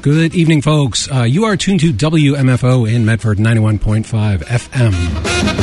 Good evening, folks. You are tuned to WMFO in Medford 91.5 FM.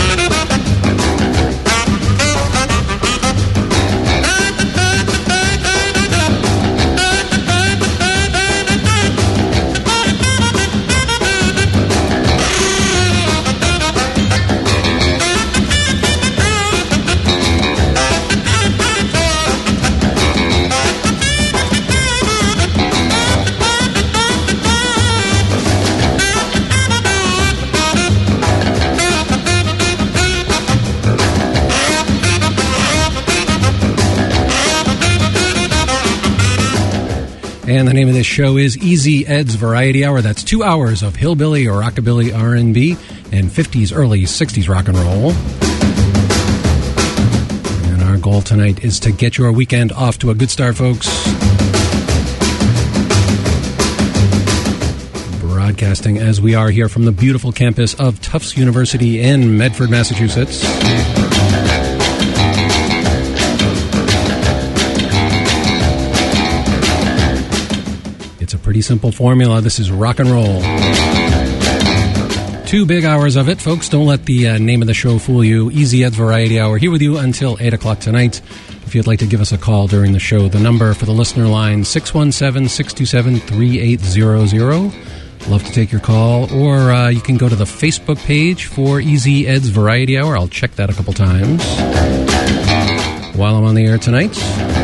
And the name of this show is Easy Ed's Variety Hour. That's 2 hours of hillbilly or rockabilly R&B and 50s, early 60s rock and roll. And our goal tonight is to get your weekend off to a good start, folks. Broadcasting as we are here from the beautiful campus of Tufts University in Medford, Massachusetts. It's a pretty simple formula. This is rock and roll. 2 big hours of it, folks. Don't let the name of the show fool you. Easy Ed's Variety Hour. Here with you until 8 o'clock tonight. If you'd like to give us a call during the show, the number for the listener line, 617-627-3800. Love to take your call. Or you can go to the Facebook page for Easy Ed's Variety Hour. I'll check that a couple times while I'm on the air tonight.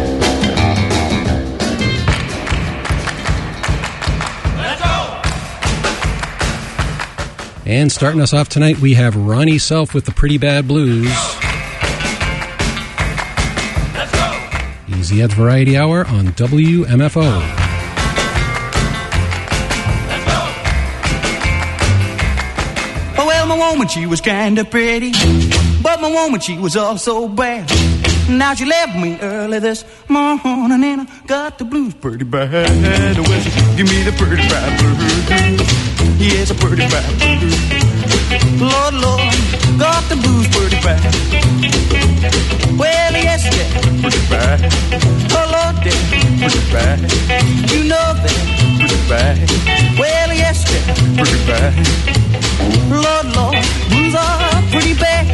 And starting us off tonight, we have Ronnie Self with the Pretty Bad Blues. Let's go! Easy Ed's Variety Hour on WMFO. Let's go! Oh, well, my woman, she was kind of pretty, but my woman, she was also bad. Now she left me early this morning, and I got the blues pretty bad. Well, she give me the pretty bad blues. Yes, a pretty bad blues. Lord, Lord, got the blues pretty bad. Well, yes, yeah, pretty bad. Oh, Lord, yeah, pretty bad. You know that, pretty bad. Well, yes, yeah, pretty bad. Lord, Lord, blues are pretty bad.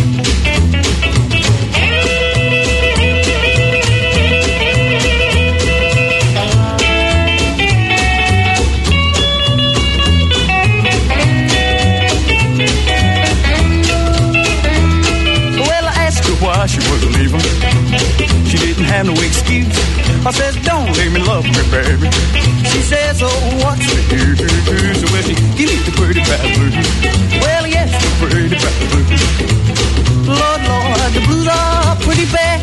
Why she wouldn't leave him. She didn't have no excuse. I says, don't leave me, love me, baby. She says, oh, what's the use? So well, she give me the pretty bad blues. Well, yes, the pretty bad blues. Lord, Lord, the blues are pretty bad.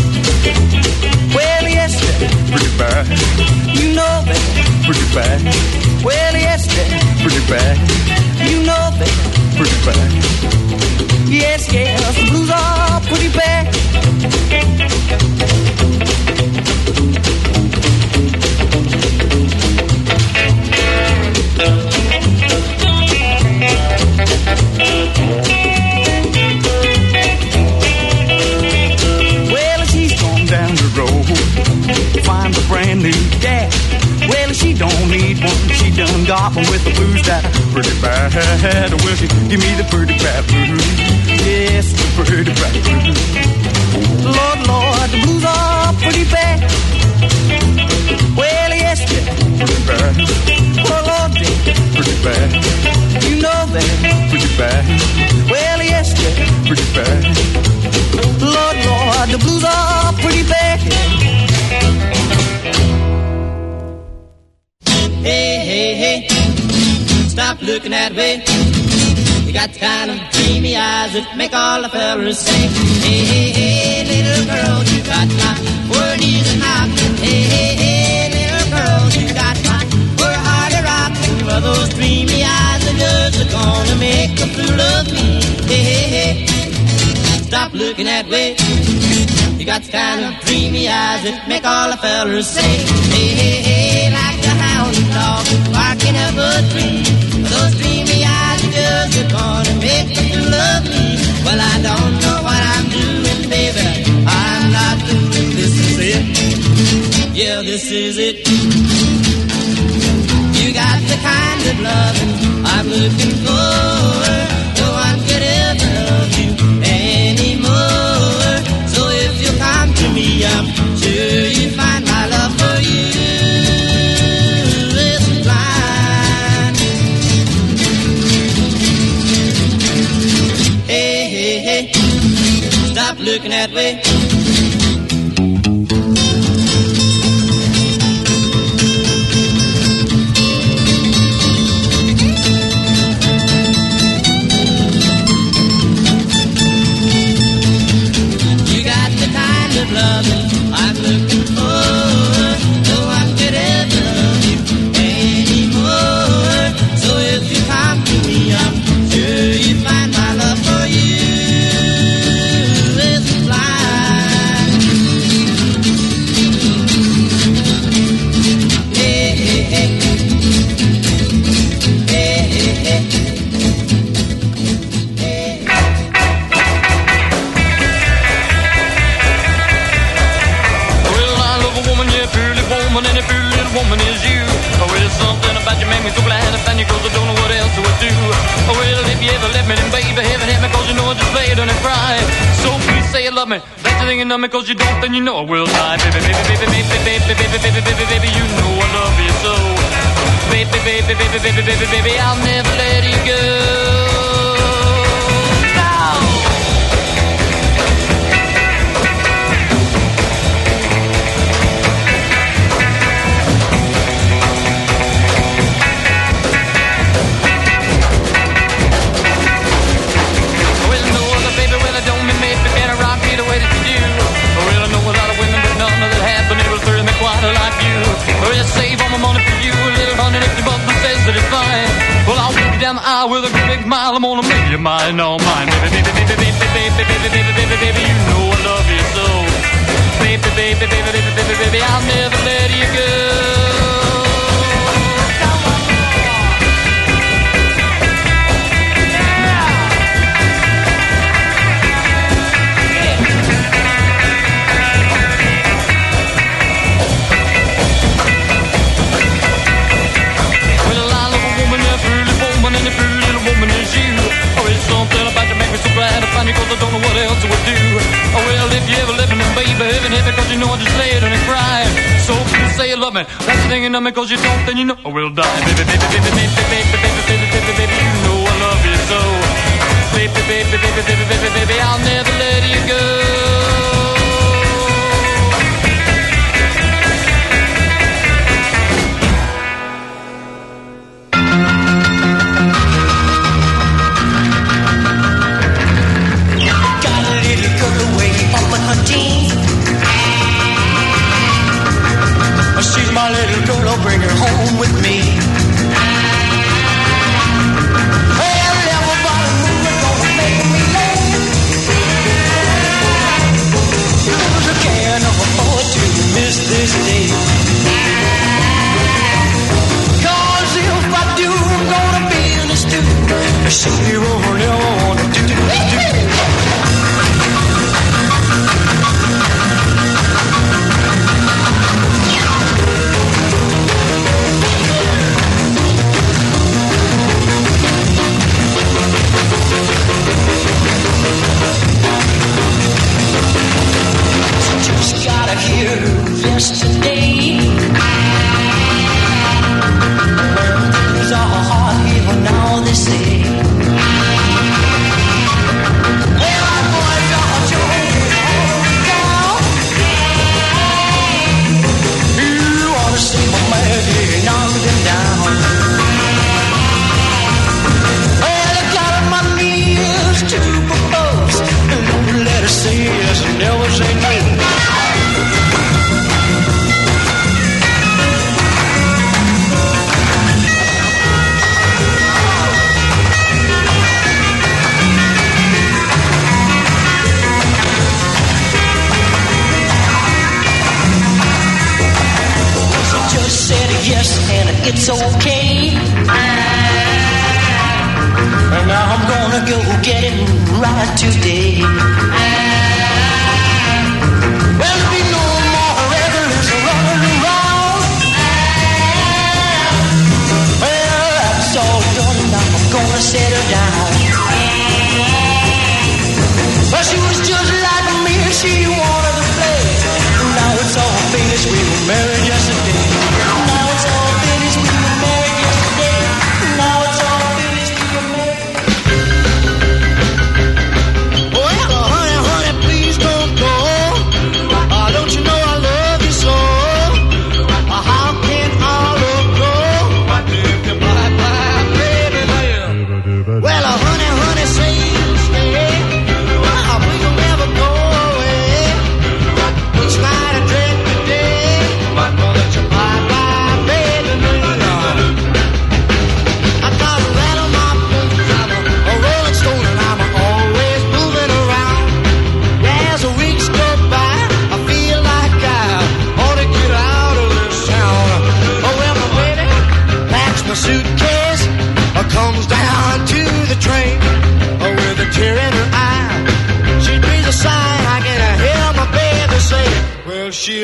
Well, yes, they're pretty bad. You know they're pretty bad. Well, yes, they're pretty bad. You know they're pretty bad. Yes, yes, the blues are pretty bad. Well, she's gone down the road to find a brand new dad. Well, she don't need one. She done got one with the blues that are pretty bad. Well, she give me the pretty bad blues. Yes, the pretty bad blues. Lord, Lord, the blues are pretty bad. Well, yes, they're pretty bad. Oh, Lord, they're pretty bad. You know they're pretty bad. Well, yes, they're pretty bad. Lord, Lord, the blues are pretty bad. Hey, hey, hey, stop looking that way. You got the kind of dreamy eyes that make all the fellas say, hey, hey, hey, little girl, you got my word is knocking. Hey, hey, hey, little girl, you got my word hard rocking. Well, those dreamy eyes are just gonna make a fool of me. Hey, hey, hey, stop looking that way. You got the kind of dreamy eyes that make all the fellas say, hey, hey, hey, like the hound dog barking up a tree. Those dreamy eyes are just gonna make you love me. Well, I don't know what I'm doing, baby. I'm not doing this is it. Yeah, this is it. You got loving I'm looking for. No one could ever love you anymore. So if you come to me, I'm sure you find my love for you is blind. Hey, hey, hey, stop looking that way. Loving I'm looking for. No one could ever love you anymore. So if you come to me, I'm sure you find my love for you is blind. Hey, hey, hey. Hey, hey, hey. And a pretty little woman is you. Oh, well, there's something about you make me so glad I find you, cause I don't know what else I would do. Oh, well, if you ever let me, then baby, heaven help me, cause you know I just play it and I cry. So please say you love me, that's the thing you know me, cause you don't, then you know I will die. Baby, baby, baby, baby, baby, baby, baby, baby, baby, you know I love you so. Baby, baby, baby, baby, baby, baby, I'll never let you go. Like you, well, you save all my money for you, a little honey if your mother says that it's fine. Well, I'll walk you down the aisle with a great big mile, I'm gonna make you mine, all mine. Baby, baby, baby, baby, baby, baby, baby, baby, baby, you know I love you so. Baby, baby, baby, baby, baby, baby, I'll never let you go. And a pretty little woman is you. Oh, it's something about you make me so glad I find you, cause I don't know what else I would do. Oh, well, if you ever live in a baby, heaven help me, cause you know I just lay it and I cry. So please say you love me, that's the thing you know me, cause you don't, then you know I will die. Baby, baby, baby, baby, baby, baby, baby, baby, baby, you know I love you so. Baby, baby, baby, baby, baby, baby, I'll never let you go. She's my little girl, I'll bring her home with me. Well, everybody moving, gonna make me late. Cause I can't afford to miss this day. Cause if I do, I'm gonna be in a stew. She won't never wanna do. Just got here yesterday. Things are hard here now, they say. Well, I'm going to down. You wanna see my man, knock them down. Well, I got on my knees to propose. Don't let her say yes and never say no. It's okay. And now I'm gonna go get it right today. Well, there'll be no more regulars running around. Well, that's all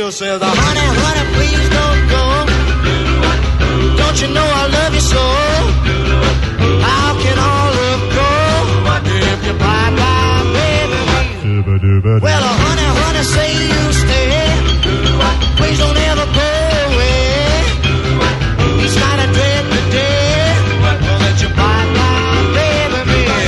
she'll say, honey, honey, please don't go. Don't you know I love you so? How can all love go if you bye-bye, baby? Well, honey, honey, say you'll stay. Please don't ever go away. Each night I dread the day that you bye-bye, baby.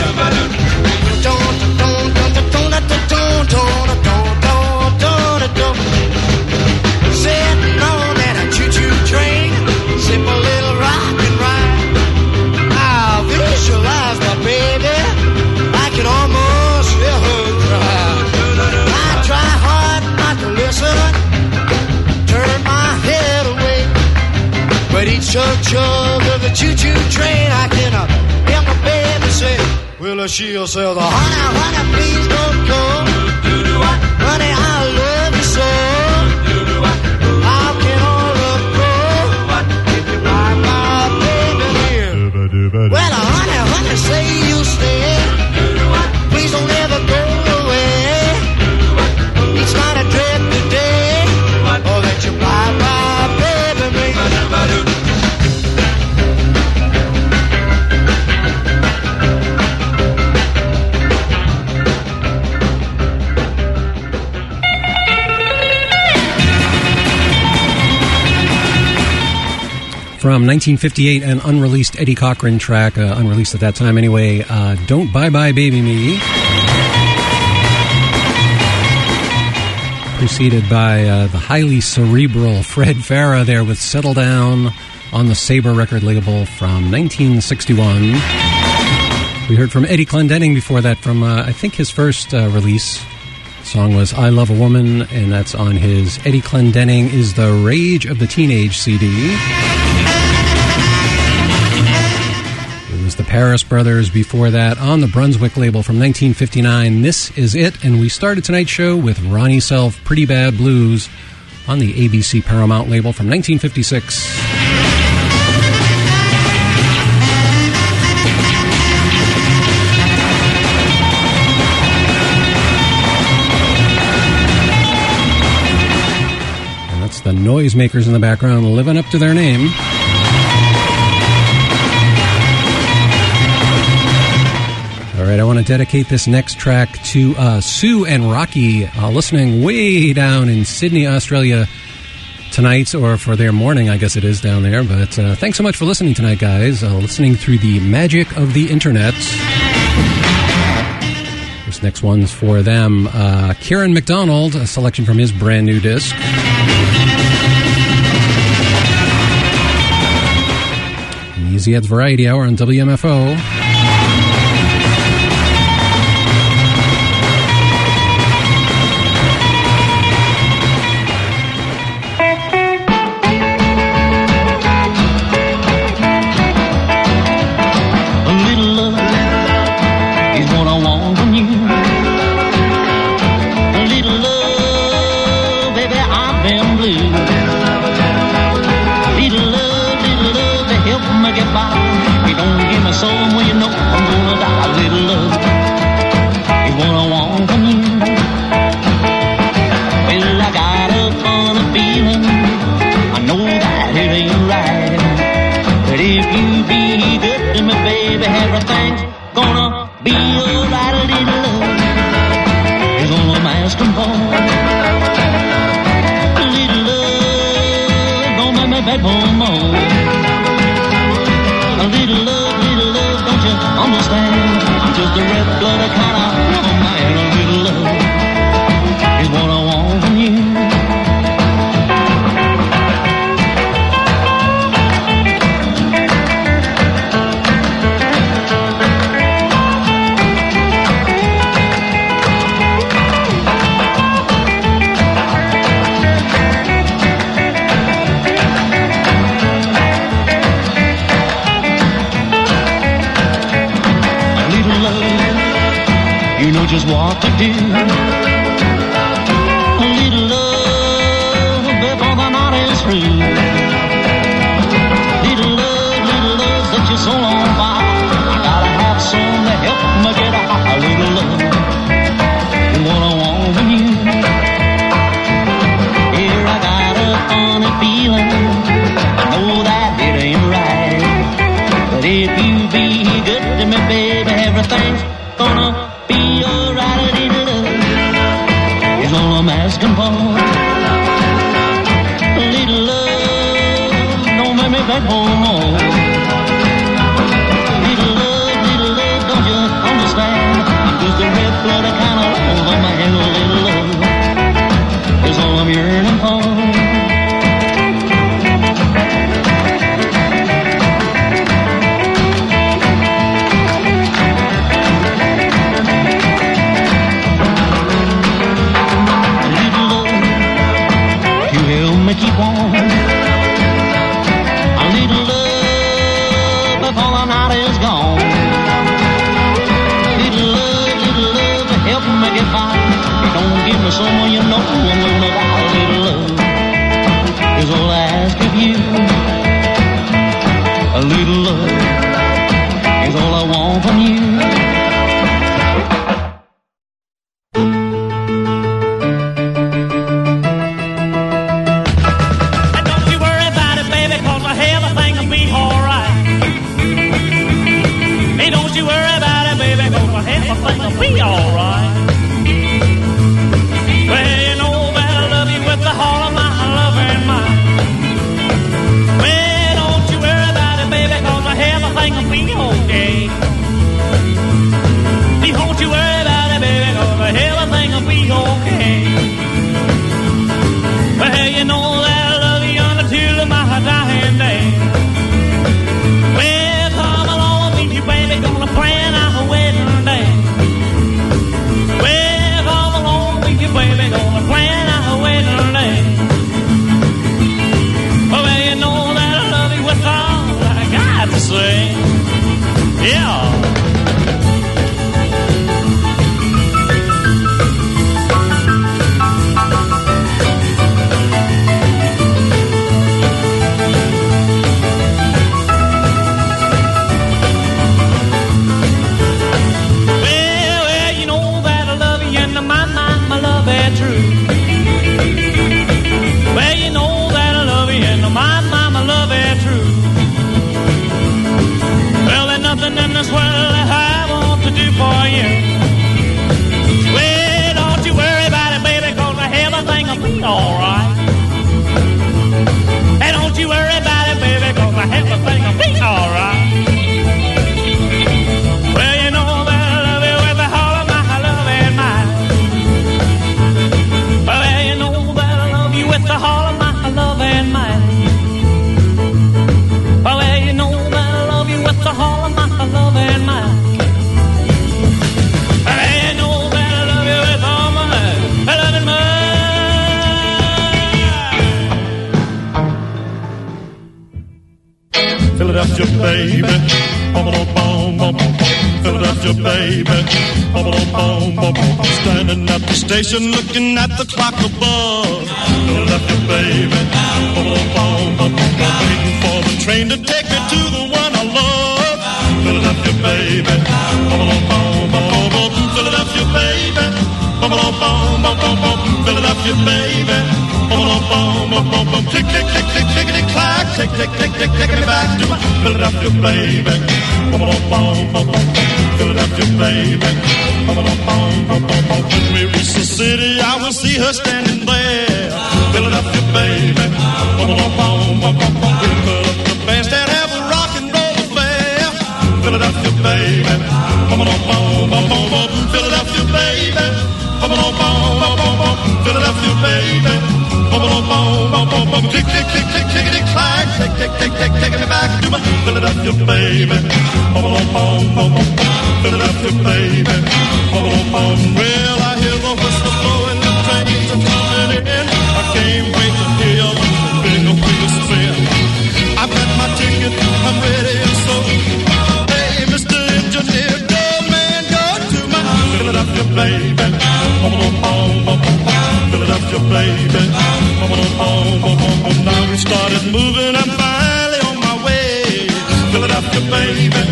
Sitting on that choo-choo train, sip a little rock and ride. I'll visualize my baby, I can almost hear her cry. I try hard not to listen, turn my head away, but each chug of the choo-choo train, I can hear my baby say, well, she'll say, honey, honey, please don't go. Honey, I love you so. How can all love go if you buy my baby here? Well, honey, honey, say you'll stay. Please don't ever go away. Each night I dread the day that you buy my baby me. From 1958, an unreleased Eddie Cochran track, unreleased at that time anyway, Don't Bye Bye Baby Me. Preceded by the highly cerebral Fred Farah there with Settle Down on the Sabre record label from 1961. We heard from Eddie Clendenning before that from, I think, his first release. The song was I Love a Woman, and that's on his Eddie Clendenning Is the Rage of the Teenage CD. The Paris Brothers before that on the Brunswick label from 1959. This is it, and we started tonight's show with Ronnie Self, Pretty Bad Blues on the ABC Paramount label from 1956. And that's the Noisemakers in the background living up to their name. All right, I want to dedicate this next track to Sue and Rocky, listening way down in Sydney, Australia tonight, or for their morning, I guess it is down there. But thanks so much for listening tonight, guys. Listening through the magic of the internet. This next one's for them. Kieran McDonald, a selection from his brand new disc. Easy Ed's Variety Hour on WMFO. Just what to do. A little love before the night is through. Little love, set your soul on fire. I gotta have some to help me get high. A little love is what I want from you. Here I back home on. Little love, don't you understand? I'm just a red-blooded kind of lover, man. Little love is all I'm yearning for. Keep on. I need love before the night is gone. Little love to help me get by. Don't give me someone you know I'm gonna die. Little love is all I ask of you. A little love is all I want from you. Philadelphia, baby. Philadelphia, baby. Standing at the station looking at the clock above. Philadelphia, baby. Waiting for the train to take me to the one I love. Philadelphia, baby. Philadelphia, baby. Philadelphia, baby. Tick, tick, tick, tick, tickety, clack. Tick, tick, tick, tick, tick me back to my Philadelphia, baby. Philadelphia, baby. When we reach the city, I will see her standing there. Philadelphia, baby. We'll put up the bandstand, have a rock and roll affair. Philadelphia, baby. Philadelphia, baby. Philadelphia, baby. Tick, tick, tick, tick, tickety, clack. Tick, tick, tick, tick, tick me back to my Philadelphia, baby. Philadelphia, baby. Well, I hear the whistle blowing, the trains are coming in. I can't wait to hear the big wheel spin. I've got my ticket, I'm ready and so. Hey, Mr. Engineer, go, man, go to my Philadelphia, baby. Philadelphia, baby. Now we started moving, I'm finally on my way. Philadelphia, baby.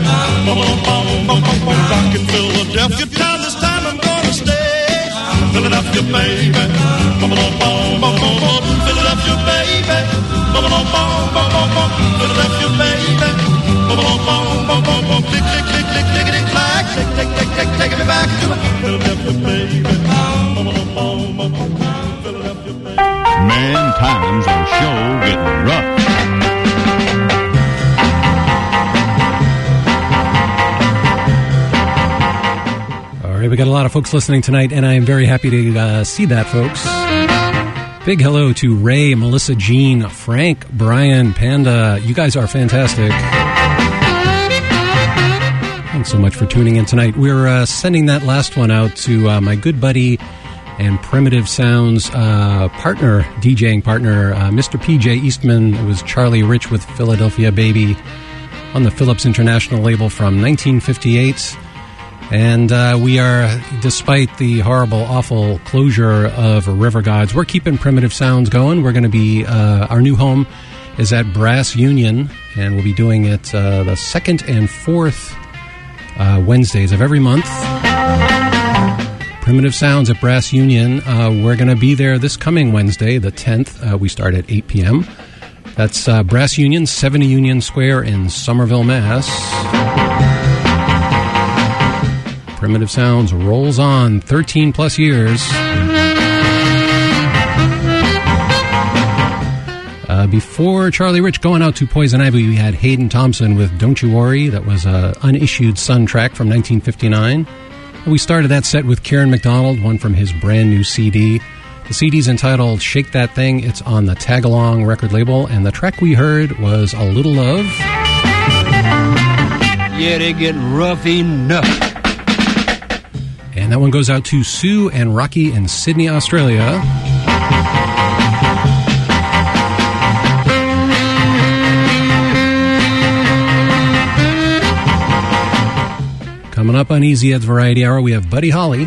Back in Philadelphia town, this time I'm gonna stay. Philadelphia, baby. Philadelphia, baby. Philadelphia, baby. Tick, tick, tick, tick, tickety, clack. Tick, tick, tick, tick, take me back to Philadelphia, baby. Man, times are sure getting rough. We got a lot of folks listening tonight, and I am very happy to see that, folks. Big hello to Ray, Melissa, Jean, Frank, Brian, Panda. You guys are fantastic. Thanks so much for tuning in tonight. We're sending that last one out to my good buddy and Primitive Sounds partner, DJing partner, Mr. P.J. Eastman. It was Charlie Rich with Philadelphia Baby on the Philips International label from 1958. And we are, despite the horrible, awful closure of River Gods, we're keeping Primitive Sounds going. We're going to be, our new home is at Brass Union, and we'll be doing it the second and fourth Wednesdays of every month. Primitive Sounds at Brass Union. We're going to be there this coming Wednesday, the 10th. We start at 8 p.m. That's Brass Union, 70 Union Square in Somerville, Mass. Primitive Sounds rolls on 13 plus years. Before Charlie Rich going out to Poison Ivy, we had Hayden Thompson with Don't You Worry. That was an unissued Sun track from 1959. And we started that set with Kieran McDonald, one from his brand new CD. The CD's entitled Shake That Thing. It's on the Tagalong record label, and the track we heard was A Little Love. Yeah, they get rough enough. And that one goes out to Sue and Rocky in Sydney, Australia. Coming up on Easy Ed's Variety Hour, we have Buddy Holly.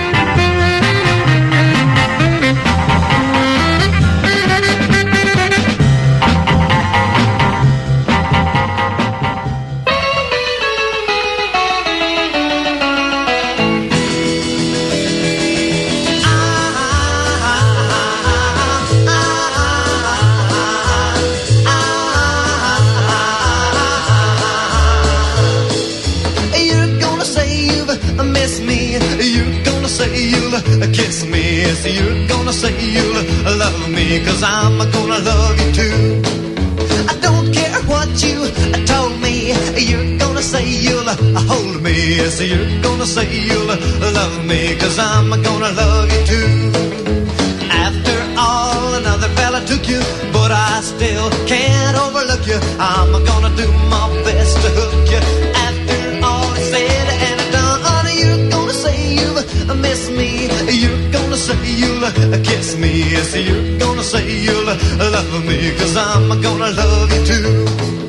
Kiss me, yes, you're gonna say you'll love me, 'cause I'm gonna love you too. I don't care what you told me, you're gonna say you'll hold me, yes, you're gonna say you'll love me, 'cause I'm gonna love you too. After all, another fella took you, but I still can't overlook you. I'm gonna do my best to hook you. After all is said and done, you're gonna say you'll miss me, you're gonna say you'll kiss me, yes, you're gonna say you'll love me, 'cause I'm gonna love you too.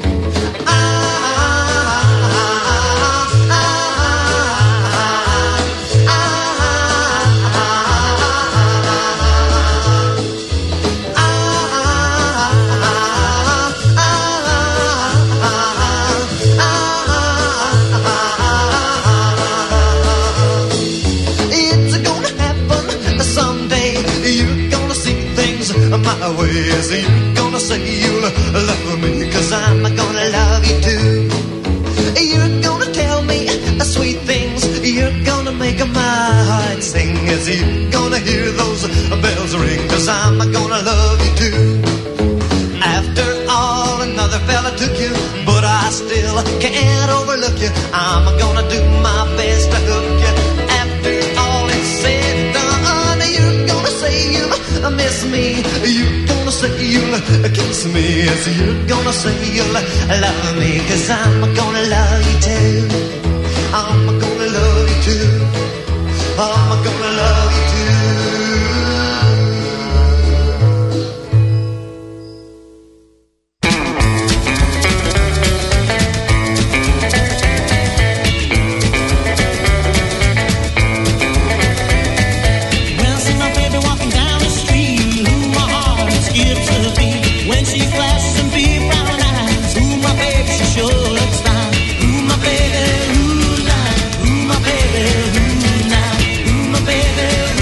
My way, yes, you're gonna say you'll love me, 'cause I'm gonna love you too. You're gonna tell me sweet things, you're gonna make my heart sing, yes, you're gonna hear those bells ring, 'cause I'm gonna love you too. After all, another fella took you, but I still can't overlook you. I'm gonna do my best to hook you. After all is said and done, you're gonna say you'll miss me, you're gonna say you'll kiss me, yes, you're gonna say you'll love me, 'cause I'm gonna love you too. I'm gonna love you too. I'm gonna love you too. Baby,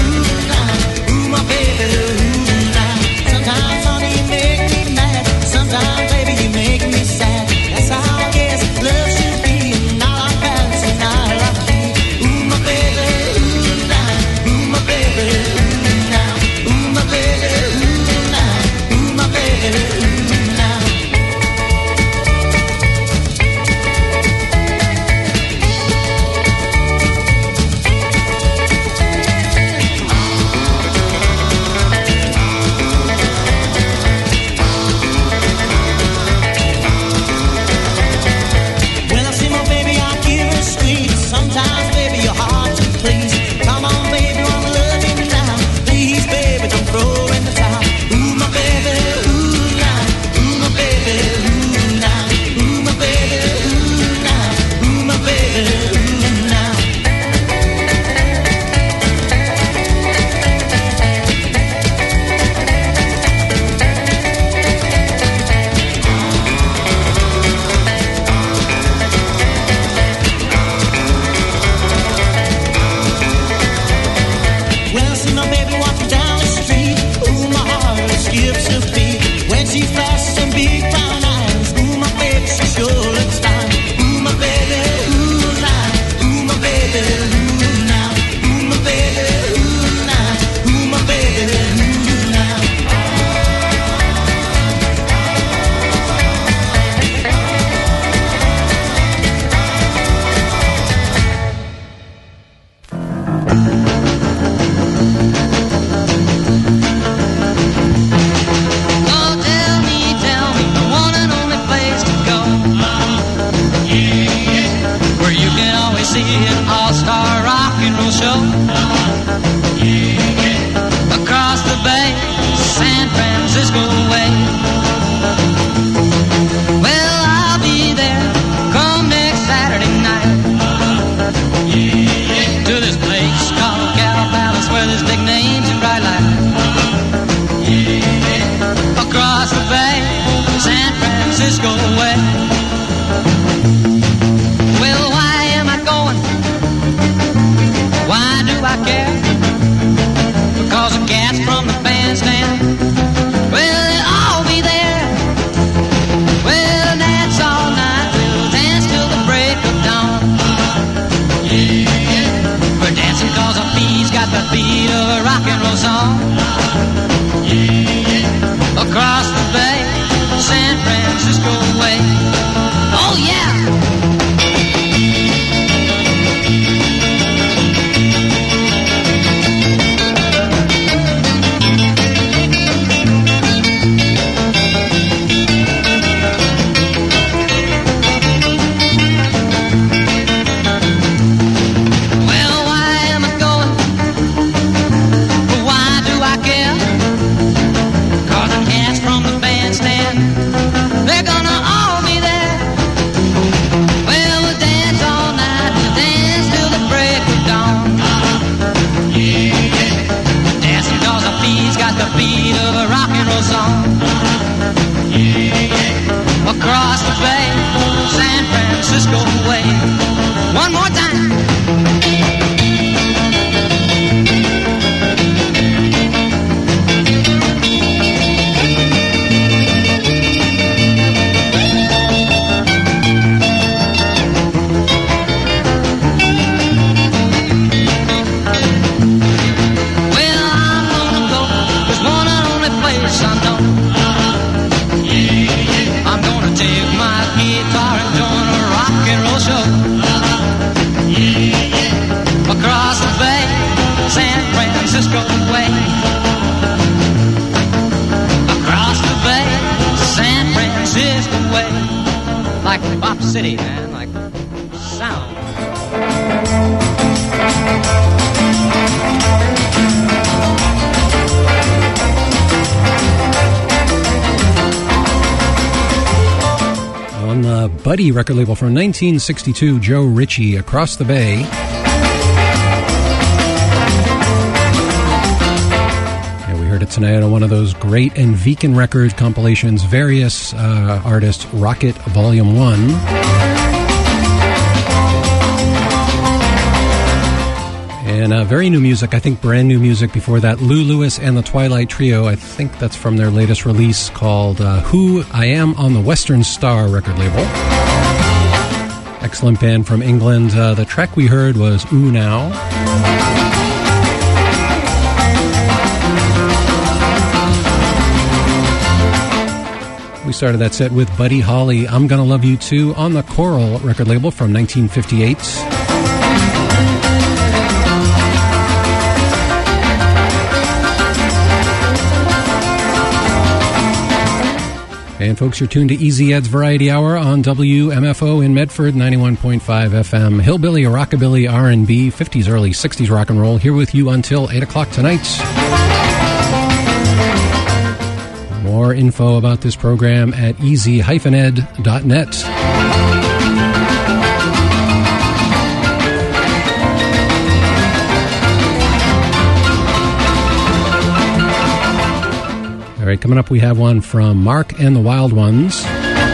Francisco way. One more time. Francisco way. Across the bay, San Francisco way. Like Bop City, man, like sound. On the Buddy record label from 1962, Joe Ritchie, Across the Bay. Heard it tonight on one of those great Enviken record compilations, various artists, Rocket Volume 1. And very new music, I think brand new music before that, Lou Lewis and the Twilight Trio. I think that's from their latest release called Who I Am on the Western Star record label. Excellent band from England. The track we heard was Ooh Now. We started that set with Buddy Holly, I'm Gonna Love You Too, on the Coral record label from 1958. And folks, you're tuned to Easy Ed's Variety Hour on WMFO in Medford, 91.5 FM. Hillbilly, Rockabilly, R&B, 50s, early 60s rock and roll, here with you until 8 o'clock tonight. More info about this program at easy-ed.net. All right, coming up we have one from Mark and the Wild Ones.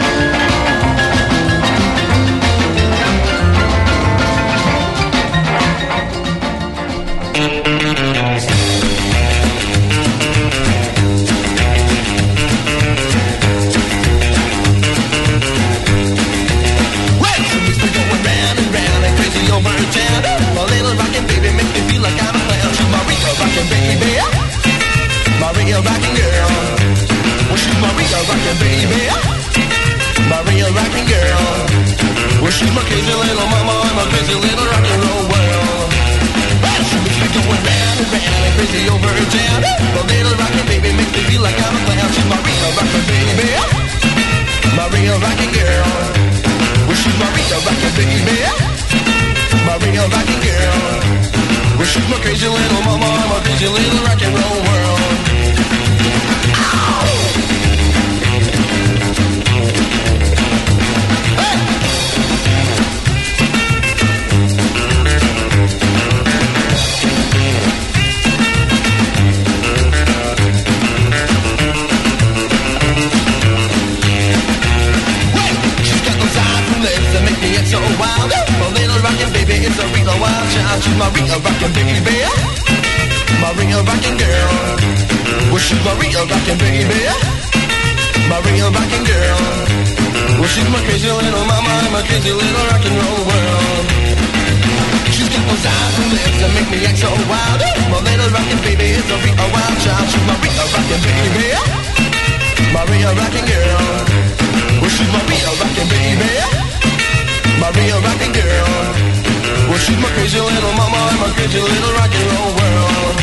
Rockin' girl, well she's my real rockin' baby. My real rockin' girl, well she's my crazy little mama in my crazy little rock and roll world. Well she makes me going round and round and crazy over town. My little rockin' baby makes me feel like I'm a clown. She's my real rockin' baby. My real rockin' girl, well she's my real rockin' baby. My real rockin' girl, well she's my crazy little mama in my crazy little rock and roll world. So wild, my little rockin' baby is a real wild child. She's my real rockin' baby, my real rockin' girl. Well, she's my real rockin' baby, my real rockin' girl. Well, she's my crazy little mama in my crazy little rock and roll world. She's got those eyes and lips that make me act so wild. My little rockin' baby is a real wild child. She's my real rockin' baby, my real rockin' girl. Well, she's my real rockin' baby, my real rockin' girl. Well, she's my crazy little mama in my crazy little rock and roll world.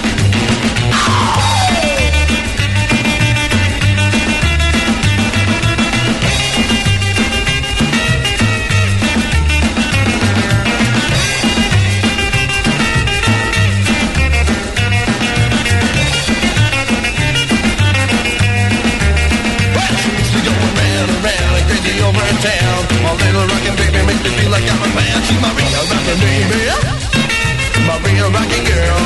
Over in town, my little rockin' baby makes me feel like I'm a man. She's my real rockin' baby, my real rockin' girl.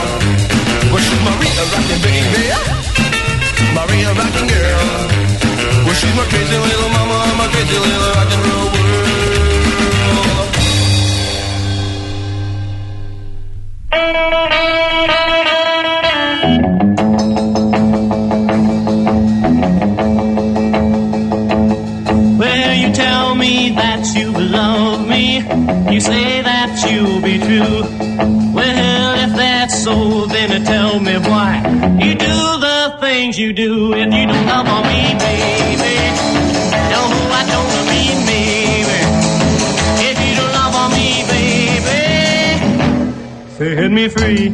you'll be true. Well, if that's so, then tell me why you do the things you do. If you don't love on me, baby, no, I don't mean baby. If you don't love on me, baby, set me free.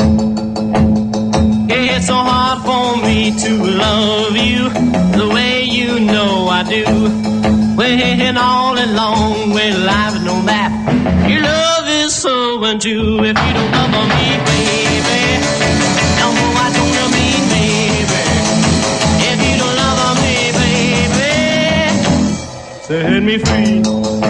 It's so hard for me to love you the way you know I do. When all along, well, I've known that your love is so untrue. If you don't love me, baby, no, I don't mean baby. If you don't love me, baby, set me free.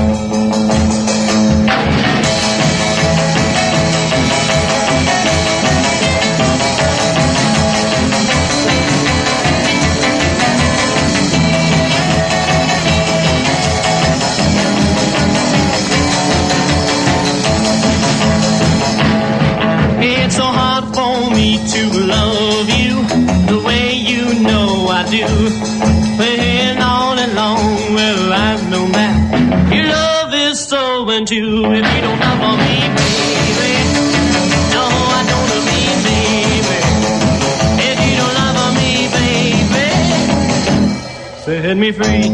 It's so hard for me to love you the way you know I do. When all along, well, I've known that your love is so untrue. If you don't love me, baby, no, I don't mean baby. If you don't love me, baby, set me free.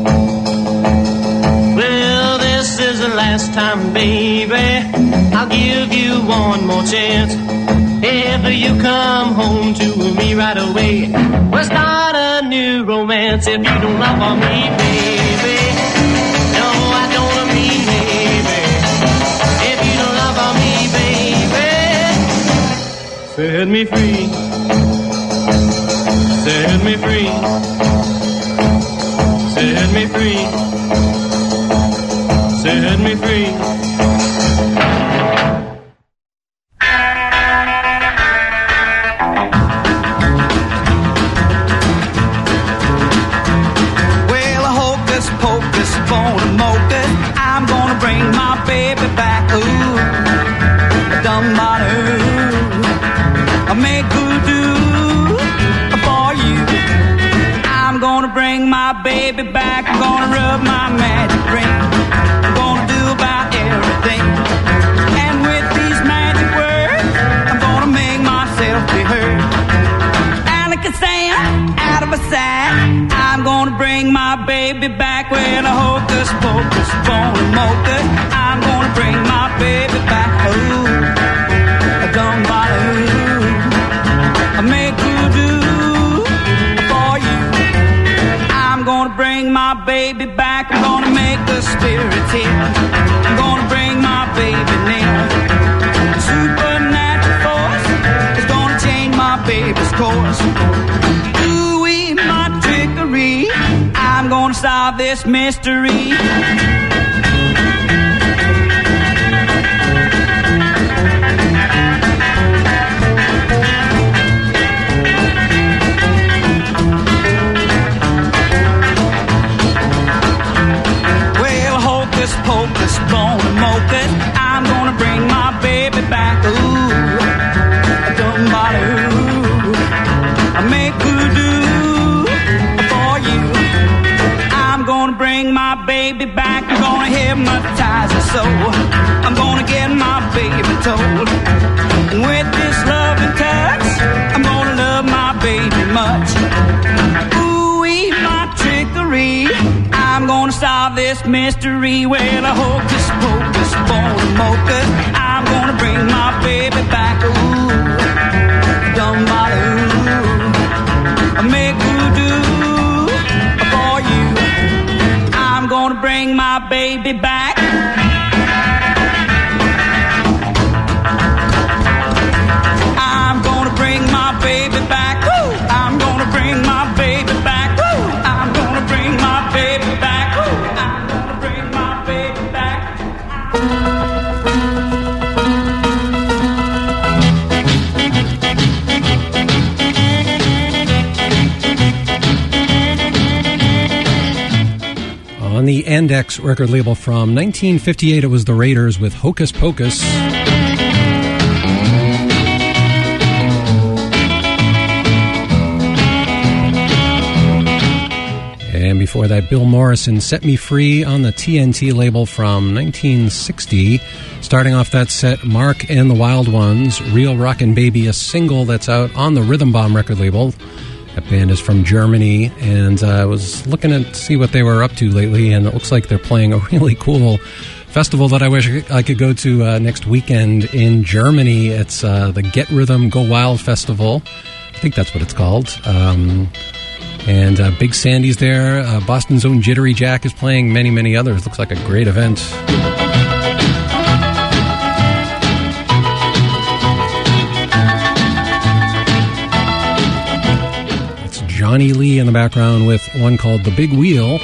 Well, this is the last time, baby, I'll give you one more chance. If you come home to me right away, we'll start a new romance. If you don't love me, baby, no, I don't mean baby. If you don't love me, baby, set me free. Set me free. Set me free. Set me free. I'm gonna bring my baby back. Ooh, somebody, I make voodoo for you. I'm gonna bring my baby back. I'm gonna rub my magic ring. I'm gonna do about everything. And with these magic words, I'm gonna make myself be heard. And I can stand out of my sight. I'm gonna bring my baby back. Well, I hocus pocus, gonna mocha. I'm gonna bring my baby back. Ooh, I don't bother. I make voodoo for you. I'm gonna bring my baby back. I'm gonna make the spirits here. I'm gonna bring my baby near. Supernatural force is gonna change my baby's course. Ooh-wee, my trickery. I'm gonna solve this mystery. Well, hocus pocus, gonna mocha. I'm gonna bring my baby back. Ooh, don't bother. I make voodoo for you. I'm gonna bring my baby back. I'm gonna hypnotize her soul. I'm gonna get my baby told. And with this loving touch, I'm gonna love my baby much. Ooh-wee, my trickery. I'm gonna solve this mystery. Well, I hocus pocus, bona mocha. I'm gonna bring my baby back. Ooh, don't bother. I make voodoo for you. I'm gonna bring my baby back. I'm gonna bring my baby back. Woo! I'm gonna bring my baby back. Woo! I'm gonna bring my baby back. Woo! I'm gonna bring my baby back. On the Andex record label from 1958, it was the Raiders with Hocus Pocus. And before that, Bill Morrison, Set Me Free on the TNT label from 1960. Starting off that set, Mark and the Wild Ones, Real Rockin' Baby, a single that's out on the Rhythm Bomb record label. That band is from Germany, and I was looking to see what they were up to lately, and it looks like they're playing a really cool festival that I wish I could go to next weekend in Germany. It's the Get Rhythm Go Wild Festival. I think that's what it's called. And Big Sandy's there. Boston's own Jittery Jack is playing, many, many others. Looks like a great event. It's Johnny Lee in the background with one called The Big Wheel.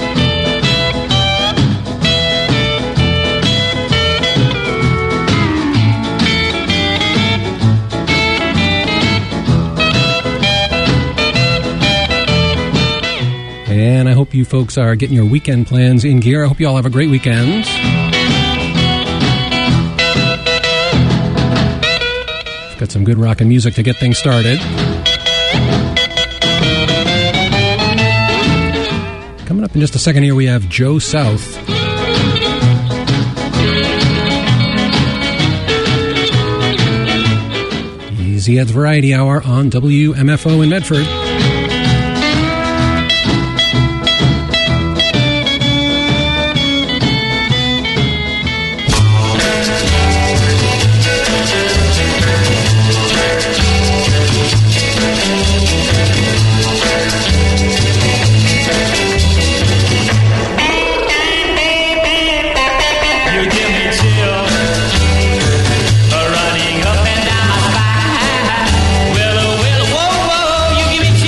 And I hope you folks are getting your weekend plans in gear. I hope you all have a great weekend. We've got some good rockin' music to get things started. Coming up in just a second here, we have Joe South. Easy Ed's Variety Hour on WMFO in Medford. Running up and down my spine. Well, whoa, whoa, you give me chills.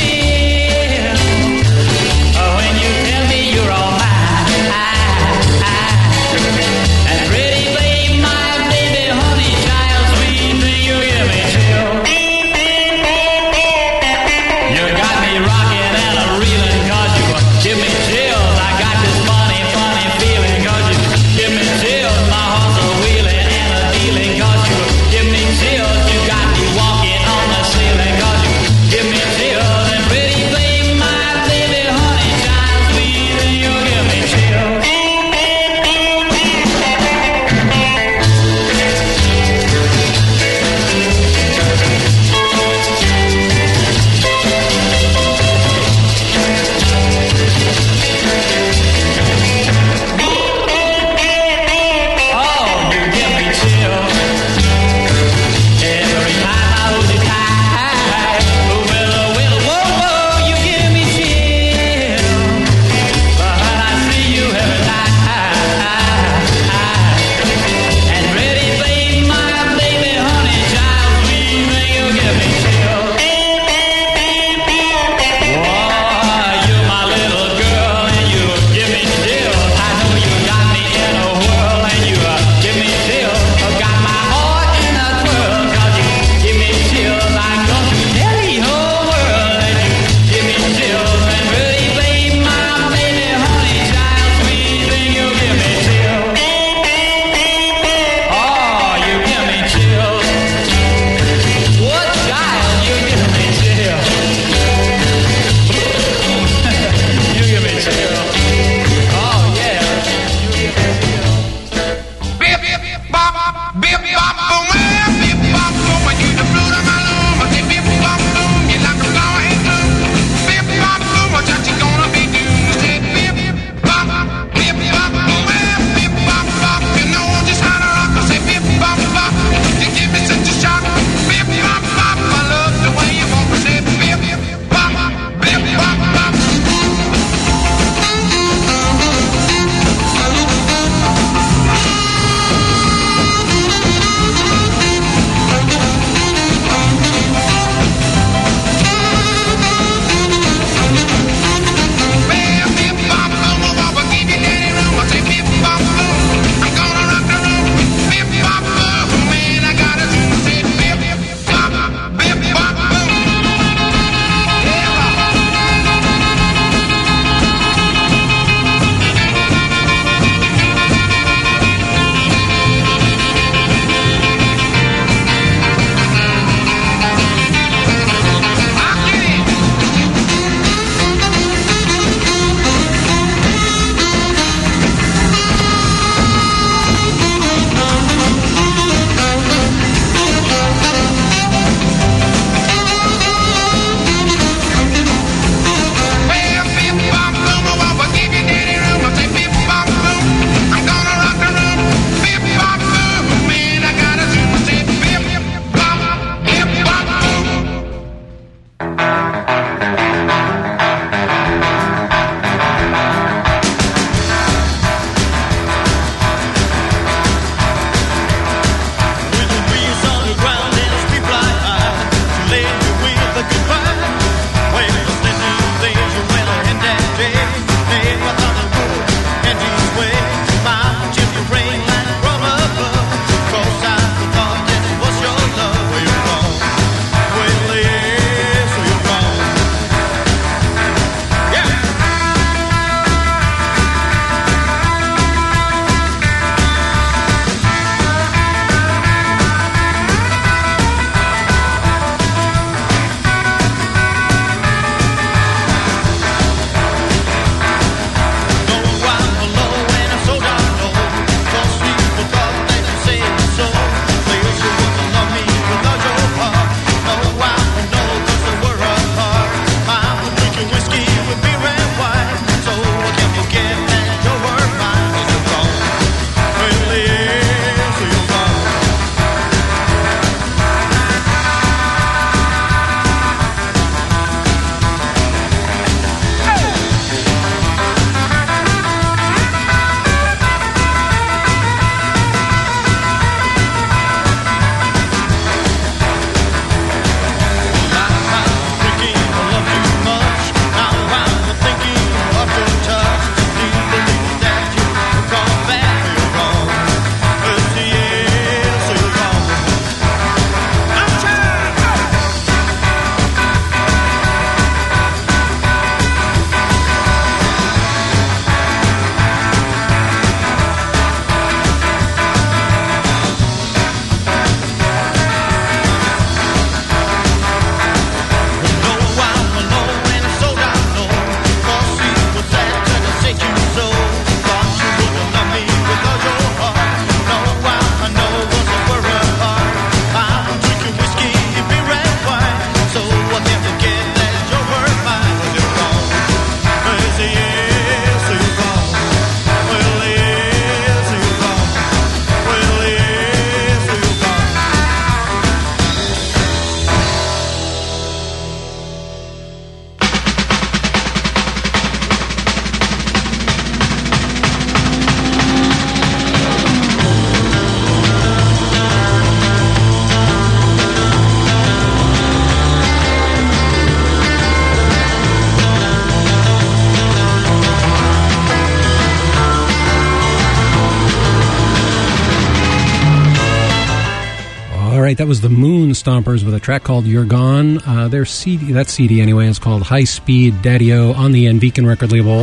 right, that was the Moon Stompers with a track called You're Gone. Their CD, that CD anyway, is called High Speed Daddy-O on the Enviken record label.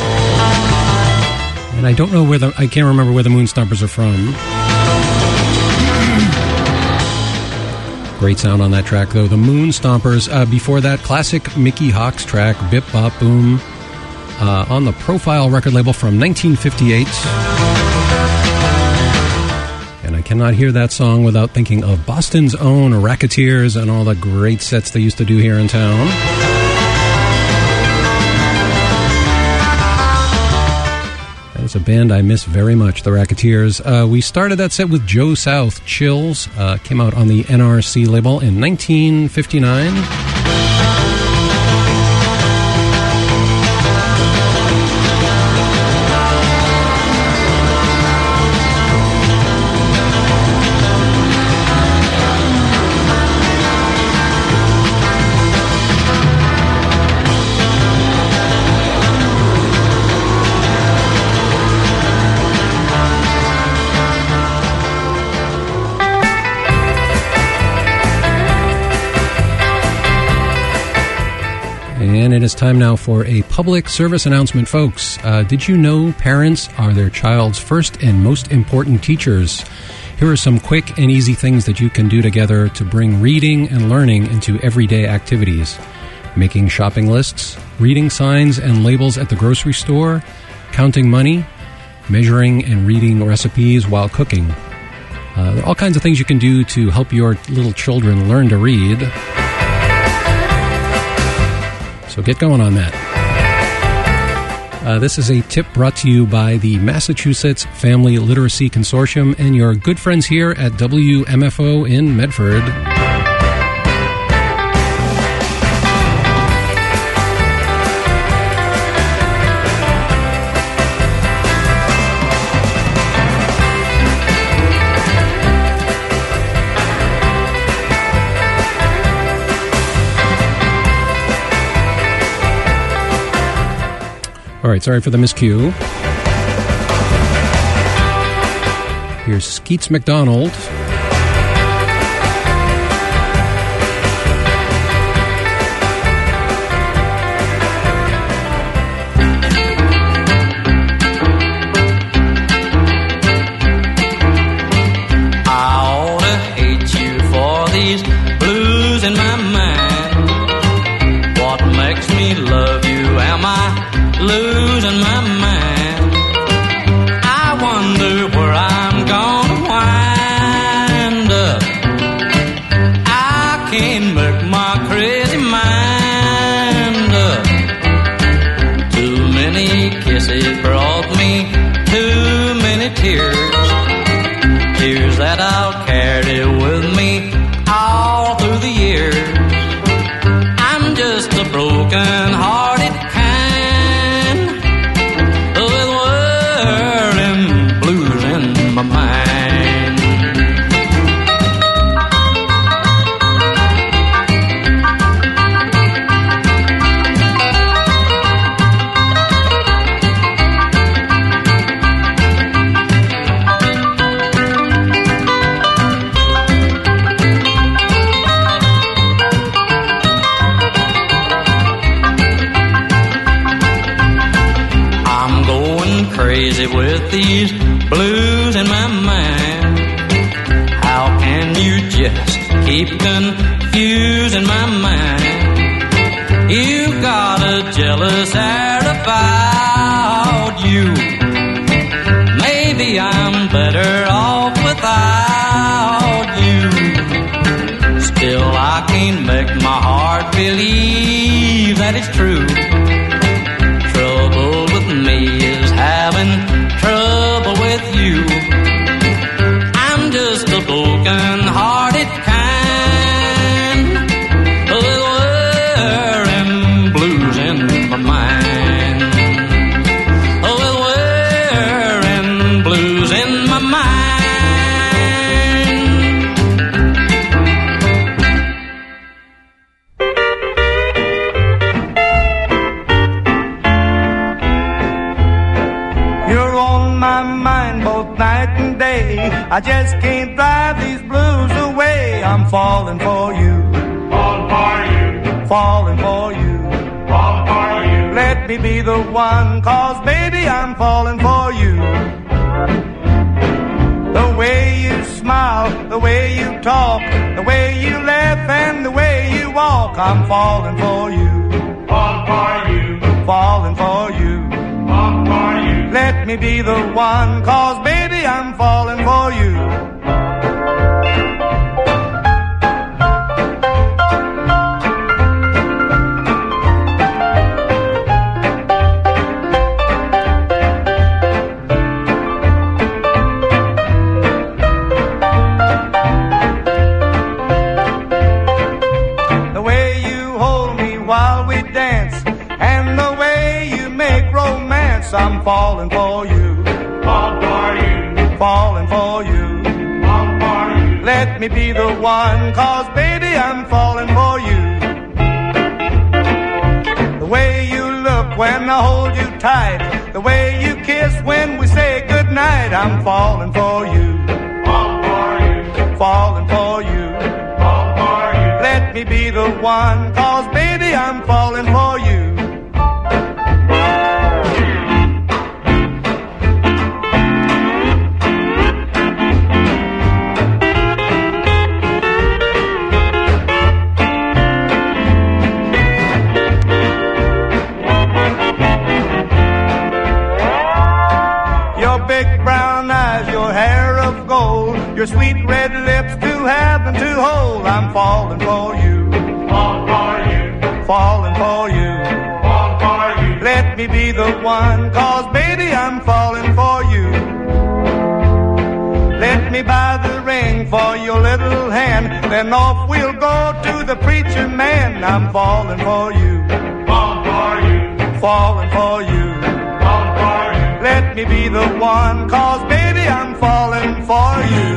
And I don't know I can't remember where the Moon Stompers are from. Great sound on that track, though. The Moon Stompers. Before that, classic Mickey Hawks track, Bip Bop Boom, on the Profile record label from 1958. And I cannot hear that song without thinking of Boston's own Racketeers and all the great sets they used to do here in town. It's a band I miss very much, the Racketeers. We started that set with Joe South, Chills. Came out on the NRC label in 1959. And it is time now for a public service announcement, folks. Did you know parents are their child's first and most important teachers? Here are some quick and easy things that you can do together to bring reading and learning into everyday activities. Making shopping lists, reading signs and labels at the grocery store, counting money, measuring and reading recipes while cooking. There are all kinds of things you can do to help your little children learn to read. So get going on that. This is a tip brought to you by the Massachusetts Family Literacy Consortium and your good friends here at WMFO in Medford. All right, sorry for the miscue. Here's Skeets McDonald. Losing my mind, I wonder where I'm gonna wind up. I can't make my crazy mind up. Too many kisses brought me too many tears, tears that I'll carry with me all through the years. I'm just a broken-hearted my mind. I'm going crazy with these blues in my mind. How can you just keep confusing my mind? You got a jealous air about you. Maybe I'm better off without you. Still I can't make my heart believe that it's true. Trouble with me is having trouble with you. I'm just a broken-hearted kind, a little wearing blues in my mind, a little wearing blues in my mind. You're on my mind both night and day. I just can't drive these blues away. I'm falling for you. Falling for you. Falling for you. Falling for you. Let me be the one, 'cause baby, I'm falling for you. The way you smile, the way you talk, the way you laugh and the way you walk, I'm falling for you. Falling for you. Falling for you. Falling for you. Let me be the one, 'cause baby, I'm falling for you. I'm falling for you. Falling for you. Falling for you. Falling for you. Let me be the one, 'cause baby, I'm falling for you. The way you look when I hold you tight, the way you kiss when we say goodnight, I'm falling for you. Falling for you. Falling for you. Falling for you. Let me be the one, 'cause baby, I'm falling for you. Your sweet red lips to have and to hold, I'm falling for you. Falling for you. Falling for you. Falling for you. Let me be the one, 'cause baby, I'm falling for you. Let me buy the ring for your little hand, then off we'll go to the preacher man. I'm falling for you. Falling for you. Falling for you. Falling for you. Let me be the one, 'cause baby, I'm falling for you.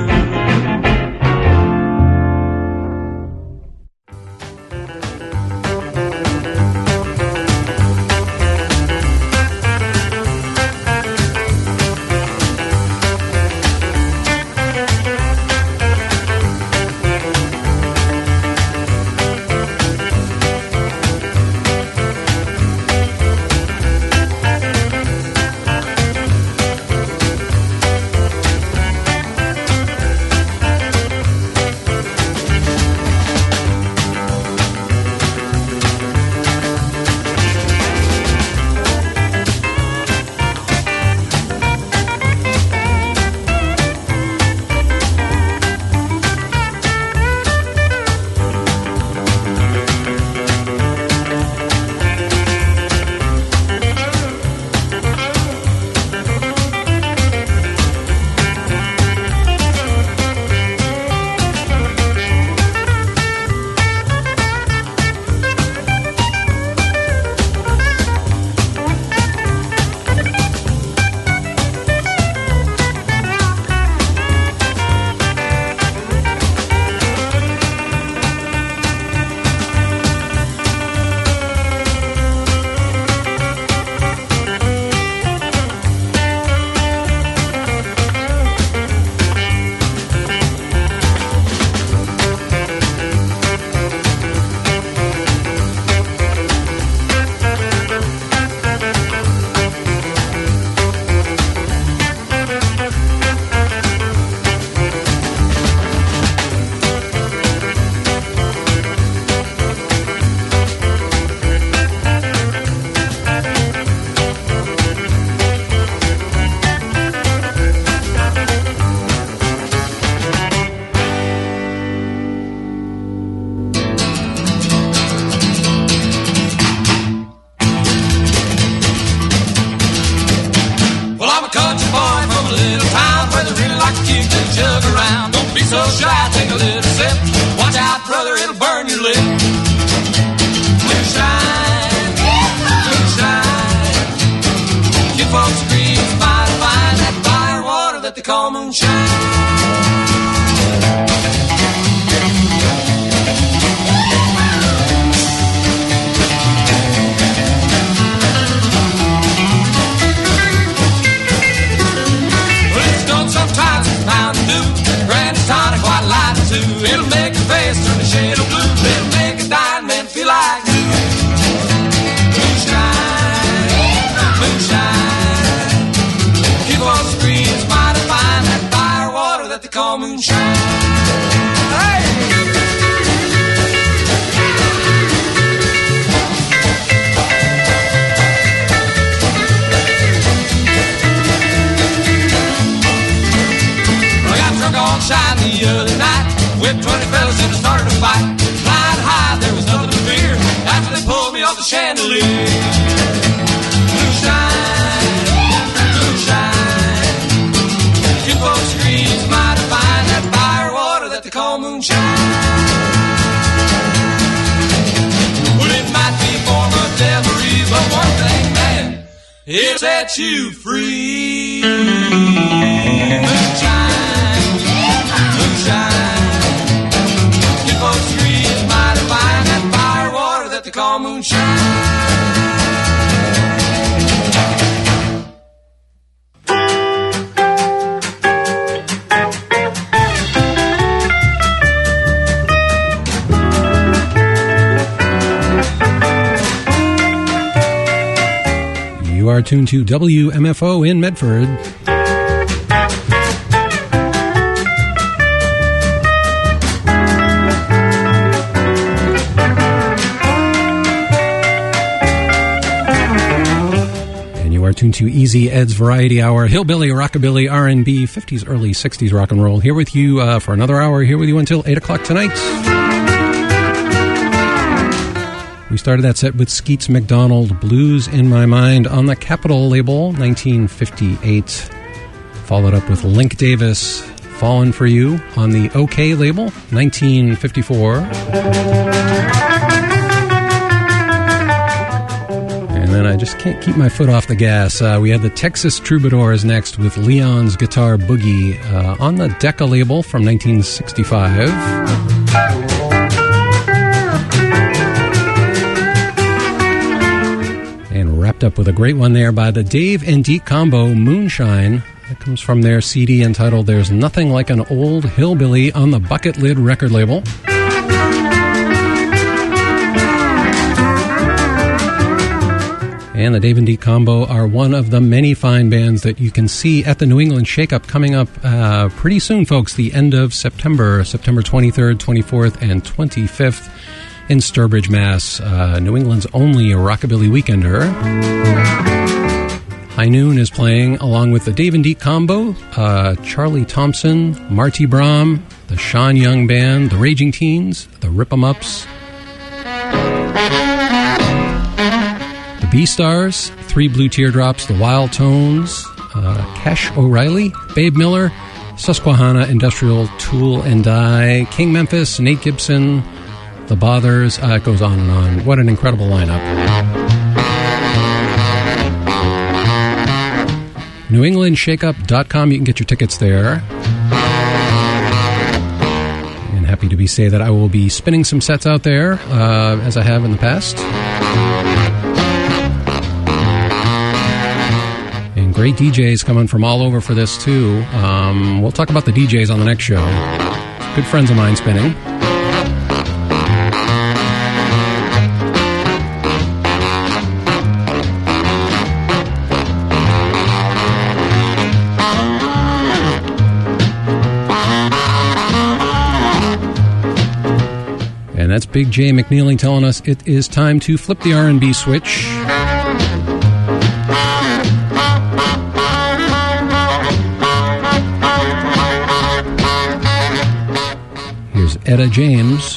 so shy, take a little sip. Watch out, brother, it'll burn your lip. Moonshine, moonshine. You folks agree it's fine to find that fire water that they call moonshine. Sometimes it's Mountain Dew, Granny tonic, white light too. It'll make you call moonshine. Hey! I got drunk on shine the other night with 20 fellas and I started a fight. Flying high, there was nothing to fear after they pulled me off the chandelier. Moonshine, moonshine. You folks agree it's mighty fine, that fire water that they call moonshine. Well, it might be a form of devilry, but one thing, man, it'll set you free. Moonshine, moonshine. You folks agree it's mighty fine, that fire water that they call moonshine. You are tuned to WMFO in Medford. And you are tuned to Easy Ed's Variety Hour, hillbilly, rockabilly, R&B, 50s, early 60s rock and roll. Here with you for another hour, here with you until 8 o'clock tonight. We started that set with Skeets McDonald, Blues in My Mind, on the Capitol label, 1958. Followed up with Link Davis, Fallen for You, on the OK label, 1954. And then I just can't keep my foot off the gas. We had the Texas Troubadours next with Leon's Guitar Boogie, on the Decca label from 1965. Wrapped up with a great one there by the Dave and Deke combo, Moonshine. That comes from their CD entitled There's Nothing Like an Old Hillbilly, on the Bucket Lid record label. And the Dave and Deke combo are one of the many fine bands that you can see at the New England Shake-Up coming up pretty soon, folks, the end of September 23rd, 24th, and 25th. In Sturbridge, Mass., New England's only rockabilly weekender. High Noon is playing along with the Dave and Deke combo, Charlie Thompson, Marty Brahm, the Sean Young Band, the Raging Teens, the Rip 'em Ups, the B-Stars, Three Blue Teardrops, the Wild Tones, Cash O'Reilly, Babe Miller, Susquehanna Industrial, Tool and Die, King Memphis, Nate Gibson, The Bothers, it goes on and on. What an incredible lineup. NewEnglandShakeUp.com, you can get your tickets there. And happy to say that I will be spinning some sets out there, as I have in the past. And great DJs coming from all over for this, too. We'll talk about the DJs on the next show. Good friends of mine spinning. That's Big J McNeely telling us it is time to flip the R&B switch. Here's Etta James.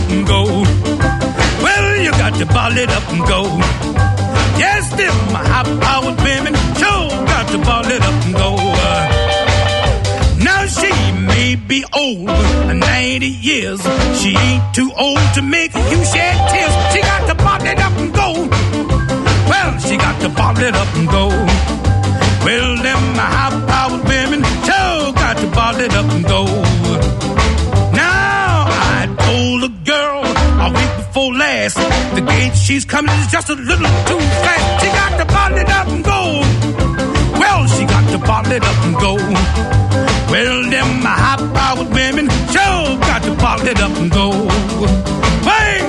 up and go. Well, you got to bottle it up and go. Yes, them high-powered women sure got to bottle it up and go. Now she may be old, 90 years. She ain't too old to make you shed tears. She got to bottle it up and go. Well, she got to bottle it up and go. Well, them high-powered women sure got to bottle it up and go. Now, I told a girl a week before last, the gate she's coming is just a little too fast. She got to bottle it up and go. Well, she got to bottle it up and go. Well, them high-powered women sure got to bottle it up and go. Hey!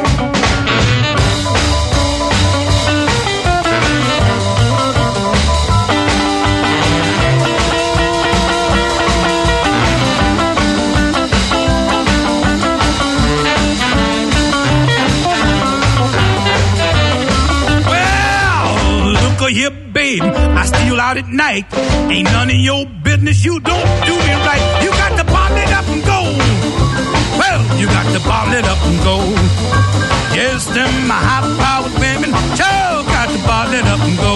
Here, babe, I steal out at night. Ain't none of your business. You don't do me right. You got to bottle it up and go. Well, you got to bottle it up and go. Yes, them high-powered women sure got to bottle it up and go.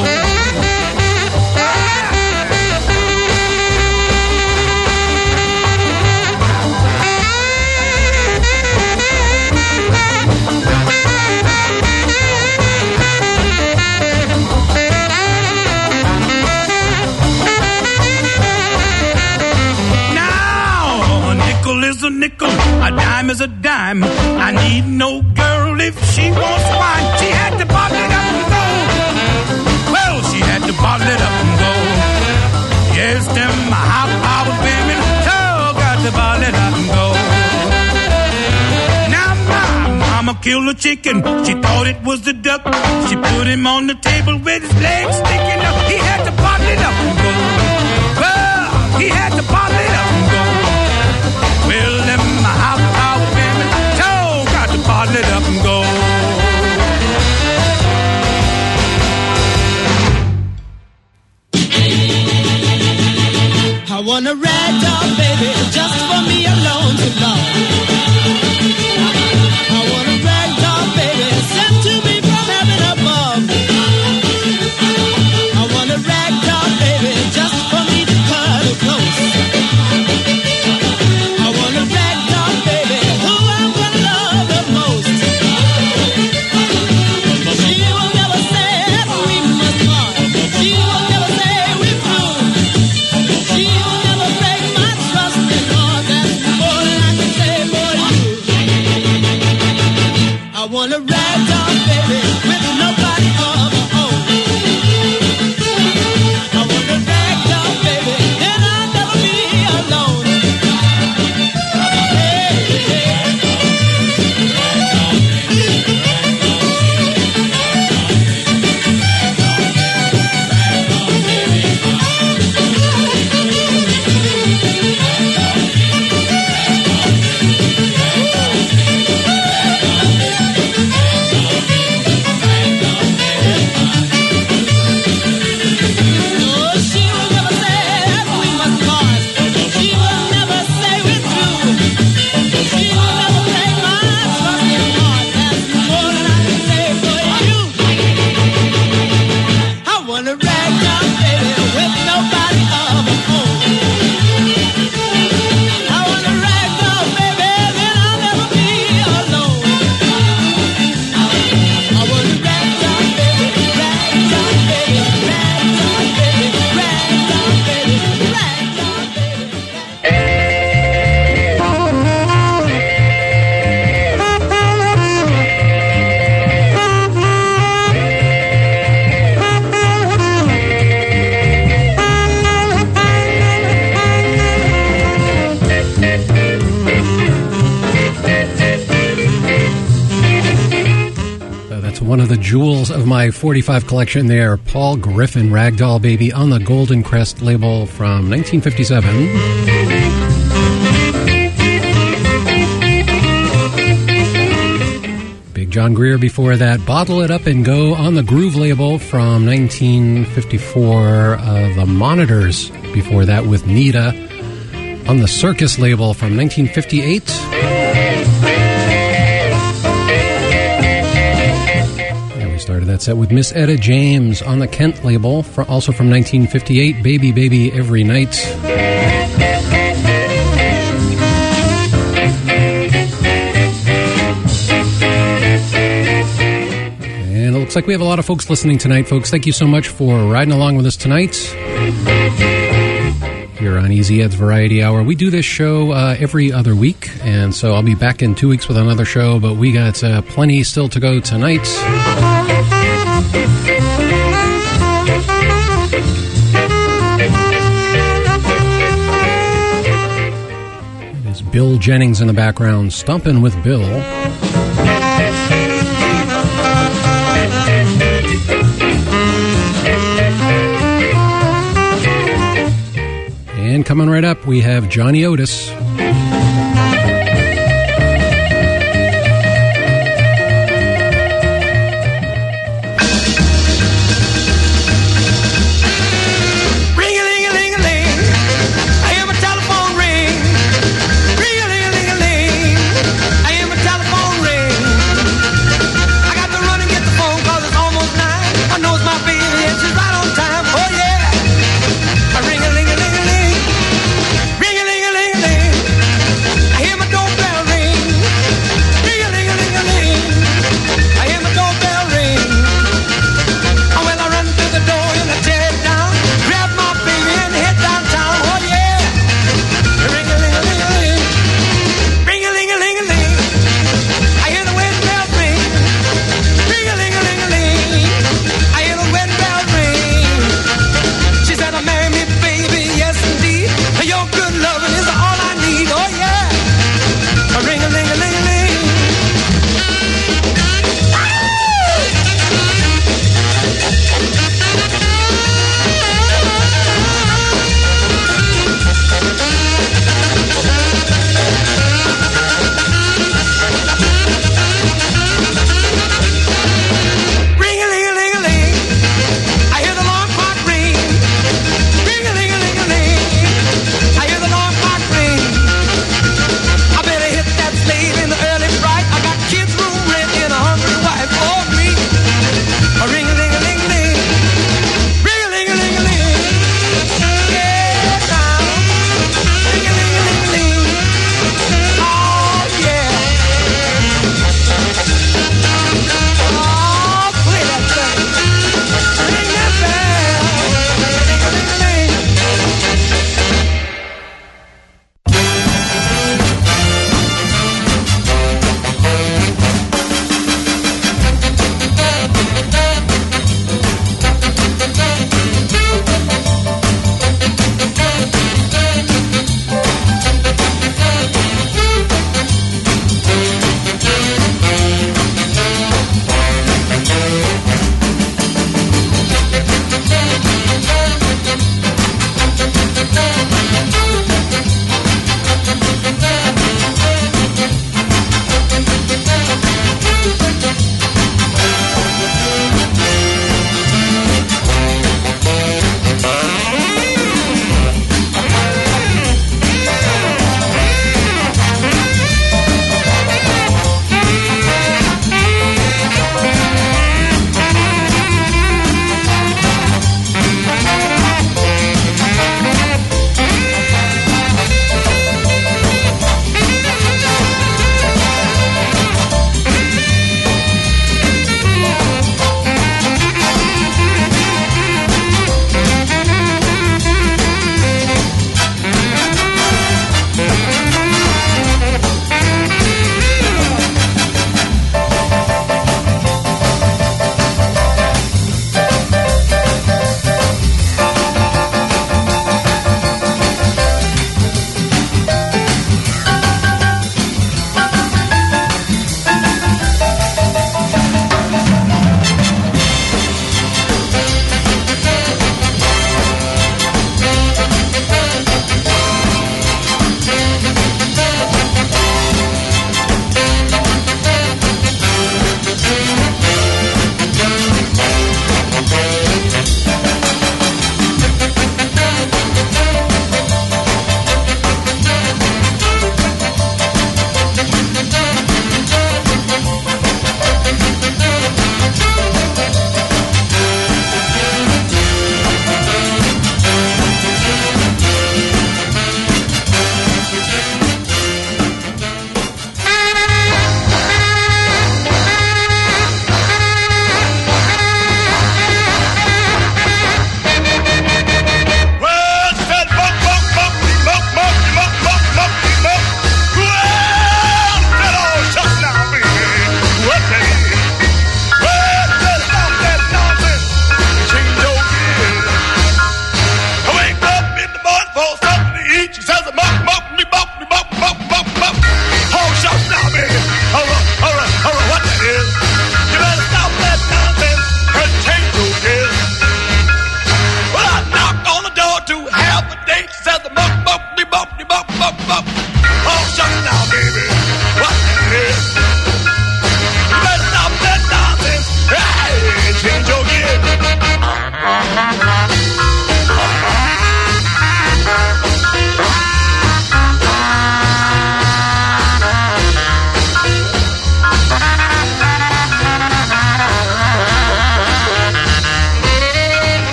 Is a nickel, a dime is a dime. I need no girl if she wants wine. She had to bottle it up and go. Well, she had to bottle it up and go. Yes, them high-powered women sure got to bottle it up and go. Now my mama killed a chicken. She thought it was the duck. She put him on the table with his legs sticking up. He had to bottle it up and go. Well, he had to bottle it up and go. Well, them high-powered women sure got to bottle it up and go. I want a rag doll, baby, just for me alone to love. I want a rag doll, baby, sent to me from heaven above. I want a rag doll, baby, just for me to cuddle close. One of the jewels of my 45 collection there, Paul Griffin, Ragdoll Baby, on the Golden Crest label from 1957. Big John Greer before that, Bottle It Up and Go on the Groove label from 1954. The Monitors before that with Nita on the Circus label from 1958. that set with Miss Etta James on the Kent label, also from 1958, Baby Baby Every Night. And it looks like we have a lot of folks listening tonight, folks. Thank you so much for riding along with us tonight here on Easy Ed's Variety Hour. We do this show every other week, and so I'll be back in 2 weeks with another show, but we got plenty still to go tonight. It is Bill Jennings in the background, Stompin' with Bill. And coming right up, we have Johnny Otis. Ring-a-ling-a-ling-a-ling, I hear my telephone ring. Ring-a-ling-a-ling-a-ling, I hear my telephone ring. I got to run and get the phone 'cause it's almost 9. I know it's my baby and she's right on time. Oh yeah. Ring-a-ling-a-ling-a-ling. Ring-a-ling-a-ling-a-ling.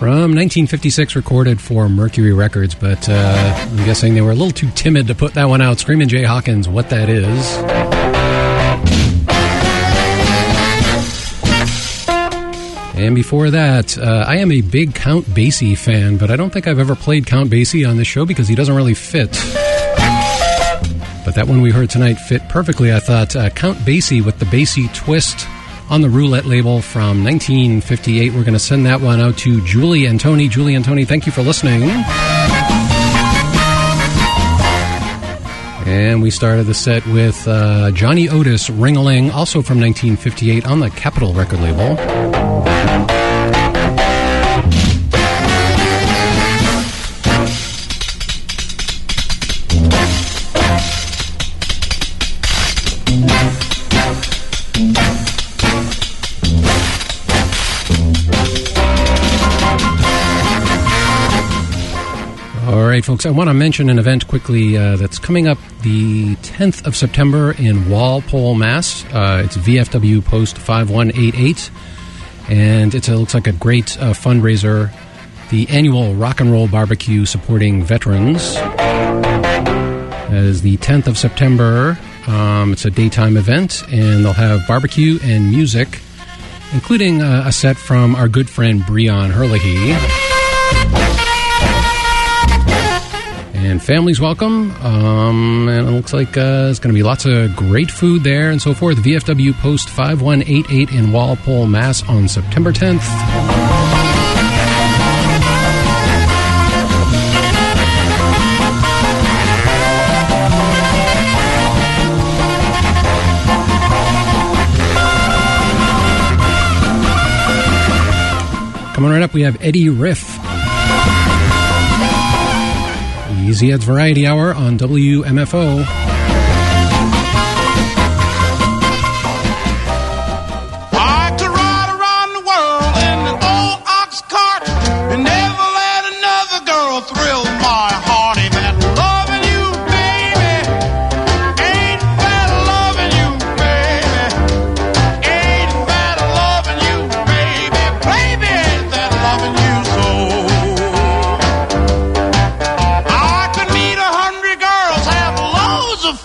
From 1956, recorded for Mercury Records, but I'm guessing they were a little too timid to put that one out. Screamin' Jay Hawkins, What That Is. And before that, I am a big Count Basie fan, but I don't think I've ever played Count Basie on this show because he doesn't really fit. But that one we heard tonight fit perfectly, I thought. Count Basie with the Basie Twist on the Roulette label from 1958. We're going to send that one out to Julie and Tony. Julie and Tony, thank you for listening. And we started the set with Johnny Otis, Ring-a-Ling, also from 1958 on the Capitol record label. All right, folks, I want to mention an event quickly that's coming up the 10th of September in Walpole, Mass. It's VFW Post 5188, and it looks like a great fundraiser, the annual Rock and Roll Barbecue supporting veterans. That is the 10th of September. It's a daytime event, and they'll have barbecue and music, including a set from our good friend Breon Herlihy. And families welcome, and it looks like there's going to be lots of great food there and so forth. VFW Post 5188 in Walpole, Mass. on September 10th. Coming right up, we have Eddie Riff. Easy Ed's Variety Hour on WMFO. I could ride around the world in an old ox cart and never let another girl thrill my heart. Ain't that loving you, baby? Ain't that loving you, baby? Ain't that loving you, baby? Baby, ain't that loving you so? I could meet 100 girls, have loads of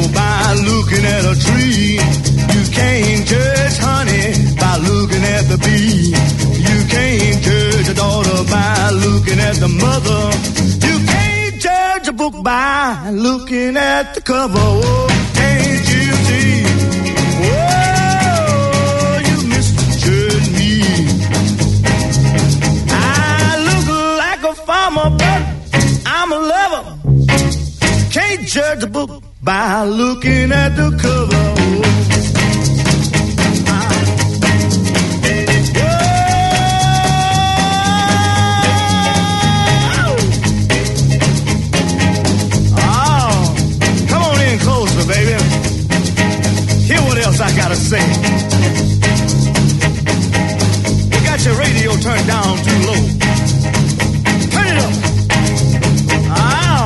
by looking at a tree. You can't judge honey by looking at the bee. You can't judge a daughter by looking at the mother. You can't judge a book by looking at the cover. Oh, can't you see? Oh, you misjudge me. I look like a farmer, but I'm a lover. Can't judge a book by looking at the cover. Baby, hear what else I gotta say. You got your radio turned down too low. Turn it up. Ow.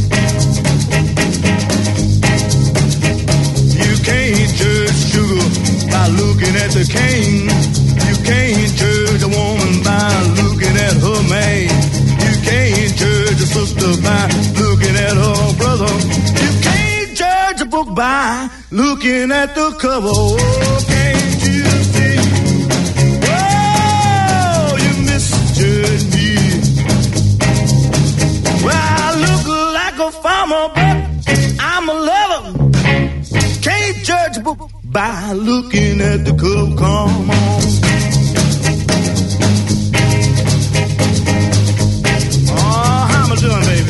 You can't judge sugar by looking at the cane. You can't judge a woman by looking at her man. You can't judge a sister by looking at her brother. You can't judge a book by looking at the cover. Oh, can't you see? Oh, you misjudge me. Well, I look like a farmer, but I'm a lover. Can't judge a book by looking at the cover. Come on. Oh, how am I doing, baby?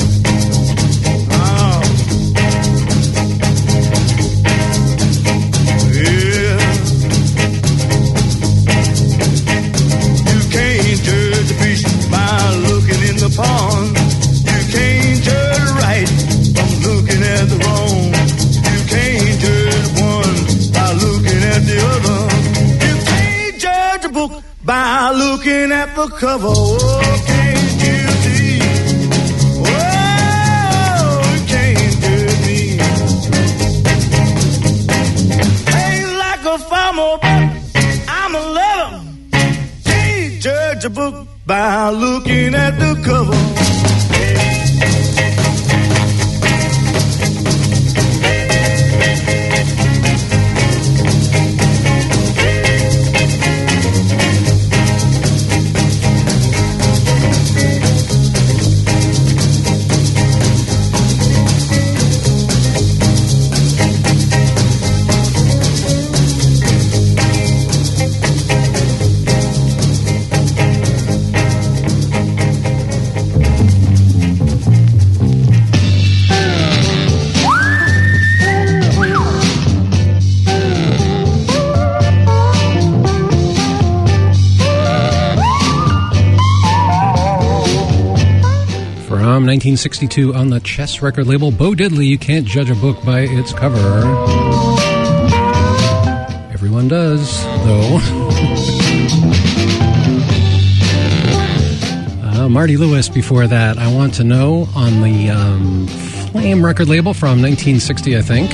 Pond. You can't judge right from looking at the wrong. You can't judge one by looking at the other. You can't judge a book by looking at the cover. Oh, can't you see? Oh, you can't judge me. Ain't like a farmer, but I'm a lover. Can't judge a book by looking at the cover. From 1962 on the Chess record label, Bo Diddley, You Can't Judge a Book by Its Cover. Everyone does, though. Marty Lewis before that, I Want to Know, on the Flame record label from 1960, I think.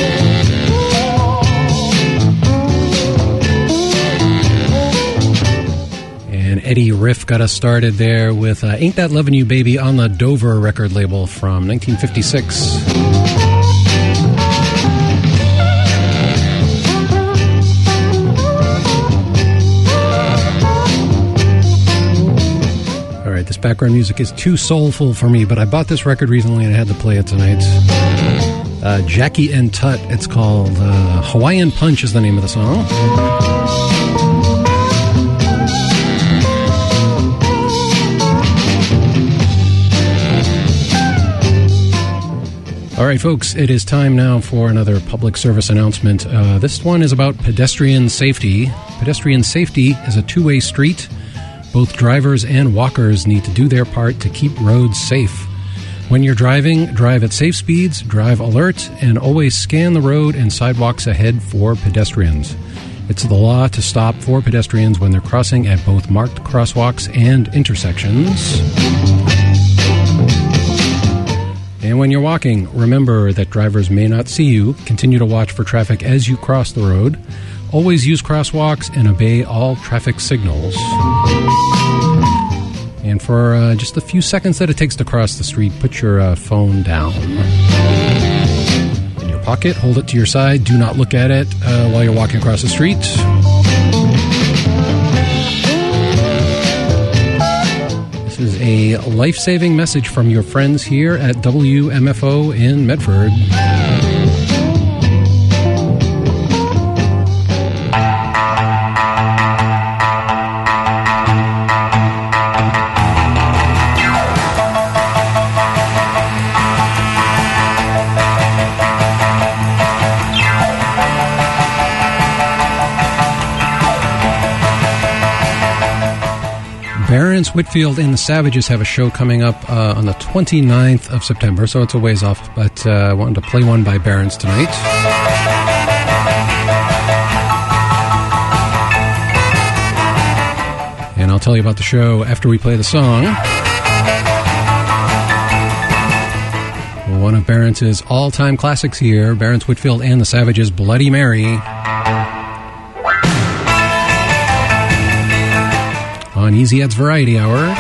Eddie Riff got us started there with Ain't That Lovin' You Baby on the Dover record label from 1956. All right, this background music is too soulful for me, but I bought this record recently and I had to play it tonight. Jackie and Tut, it's called Hawaiian Punch is the name of the song. All right, folks, it is time now for another public service announcement. This one is about pedestrian safety. Pedestrian safety is a two-way street. Both drivers and walkers need to do their part to keep roads safe. When you're driving, drive at safe speeds, drive alert, and always scan the road and sidewalks ahead for pedestrians. It's the law to stop for pedestrians when they're crossing at both marked crosswalks and intersections. And when you're walking, remember that drivers may not see you. Continue to watch for traffic as you cross the road. Always use crosswalks and obey all traffic signals. And for just a few seconds that it takes to cross the street, put your phone down in your pocket. Hold it to your side. Do not look at it while you're walking across the street. This is a life-saving message from your friends here at WMFO in Medford. Barron's, Whitfield, and the Savages have a show coming up on the 29th of September, so it's a ways off, but I wanted to play one by Barron's tonight. And I'll tell you about the show after we play the song. One of Barron's all-time classics here, Barron's, Whitfield, and the Savages, Bloody Mary. On Easy Ed's Variety Hour.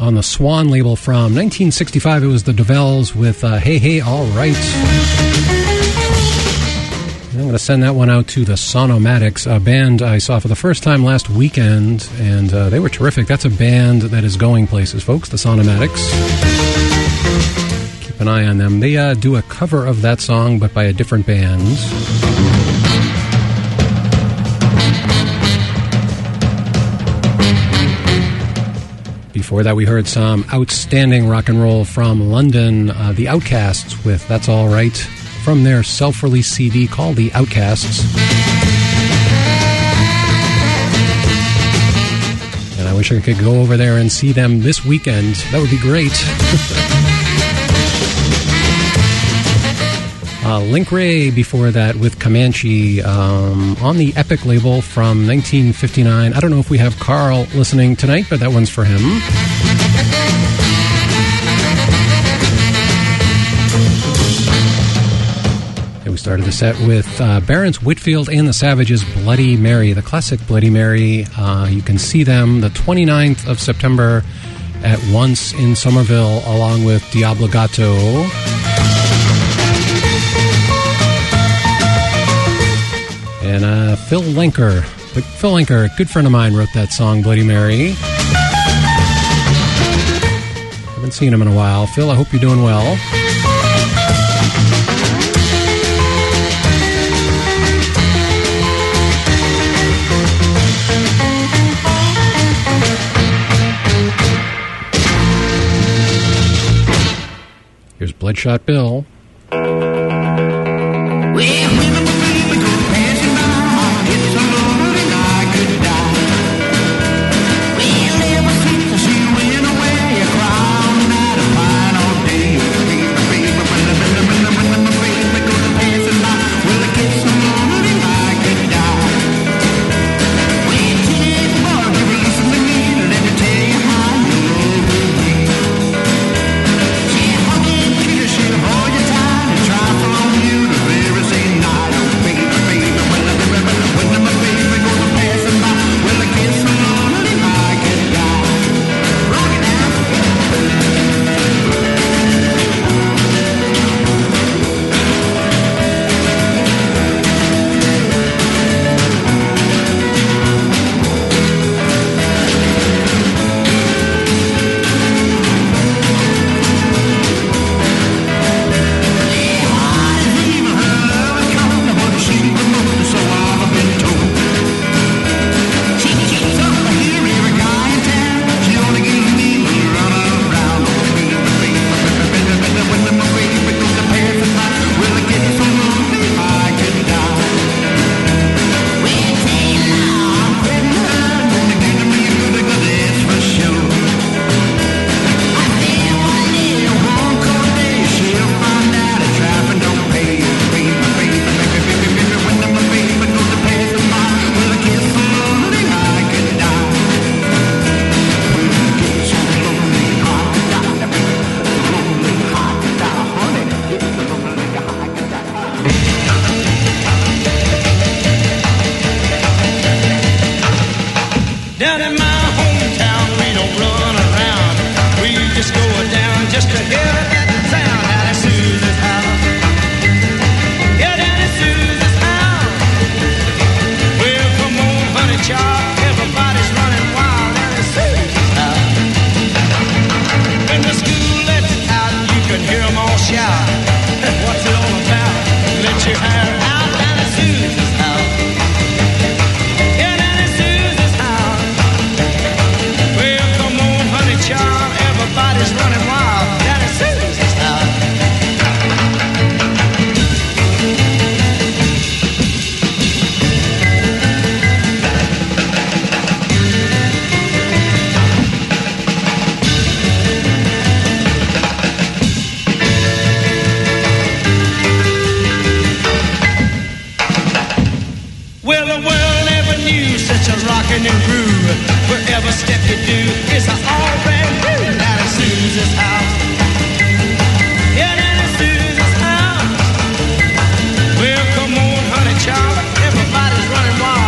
on the Swan label from 1965. It was the DeVelles with Hey Hey All Right. And I'm going to send that one out to the Sonomatics, a band I saw for the first time last weekend, and they were terrific. That's a band that is going places, folks, the Sonomatics. Keep an eye on them. They do a cover of that song, but by a different band. Before that, we heard some outstanding rock and roll from London, the Outcasts with That's All Right, from their self-released CD called The Outcasts. And I wish I could go over there and see them this weekend. That would be great. Link Ray before that with Comanche on the Epic label from 1959. I don't know if we have Carl listening tonight, but that one's for him. And we started the set with Barons Whitfield and the Savages' Bloody Mary, the classic Bloody Mary. You can see them the 29th of September at Once in Somerville along with Diablo Gatto. And Phil Lenker, a good friend of mine, wrote that song, Bloody Mary. Haven't seen him in a while. Phil, I hope you're doing well. Here's Bloodshot Bill.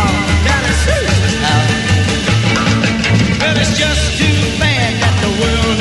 Well, it's just too bad that the world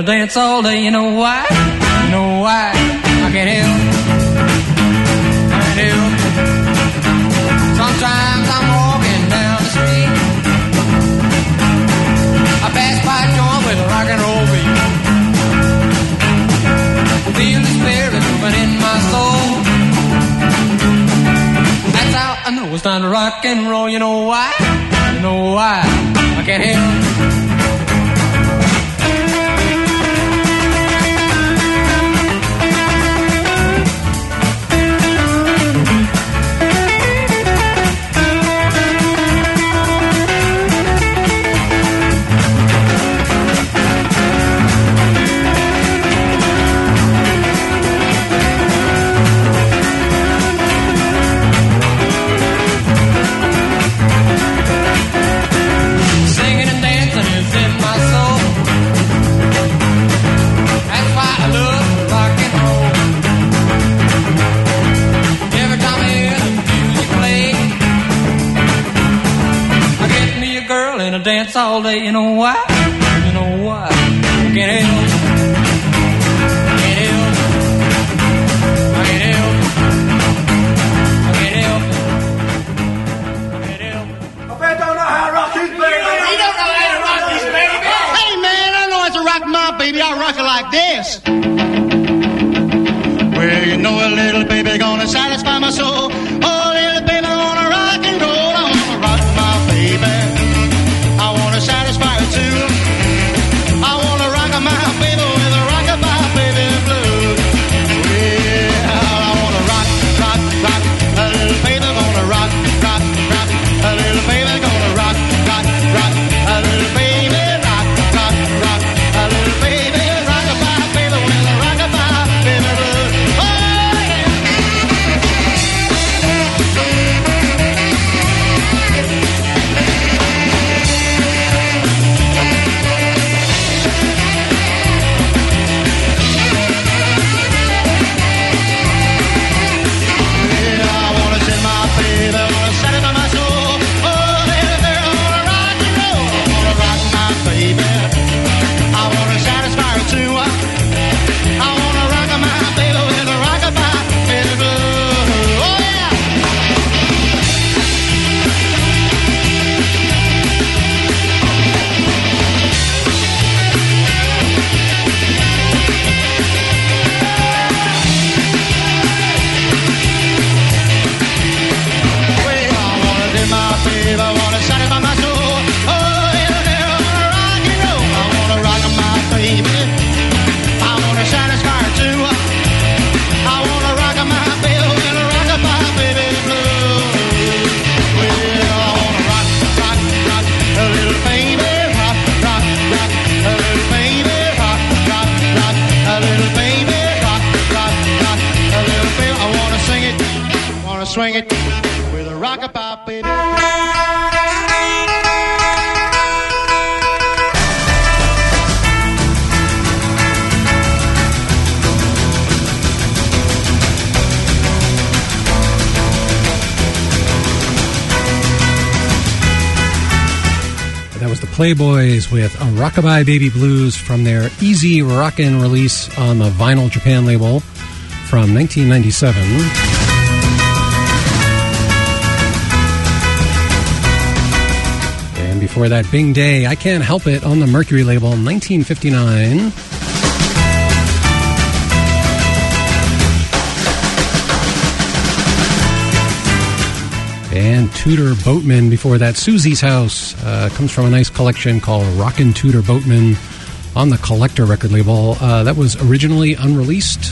dance all day. You know why? You know why? I can't help. I can't help. Sometimes I'm walking down the street. I pass by a joint with a rock and roll beat. Feel the spirit moving in my soul. That's how I know it's time to rock and roll. You know why? You know why? I can't help. Dance all day, you know why? You know why? I can't help. I can't help. I can't help. I can't help. I can't help. I bet don't know how to rock his baby. He don't know how to rock his baby. Hey man, I know how to rock my baby. I rock it like this. Well, you know a little baby gonna satisfy my soul. Oh, little baby gonna rock and roll. I wanna rock my baby. I wanna satisfy her too. I wanna rock my baby with a rock-a-bye baby blues. Well, I wanna rock, rock, rock. A little baby gonna rock, rock, rock. A little baby gonna rock, rock, rock. A little baby rock, rock, rock. A little baby rock-a-bye baby with a rock-a-bye baby blues. Oh yeah. Swing it with a rock-a-bye, baby. That was the Playboys with a Rockabye Baby Blues from their Easy Rockin' release on the Vinyl Japan label from 1997. Before that, Bing Day, I Can't Help It on the Mercury label, 1959. And Tudor Boatman before that, Susie's House, comes from a nice collection called Rockin' Tudor Boatman on the Collector record label. That was originally unreleased.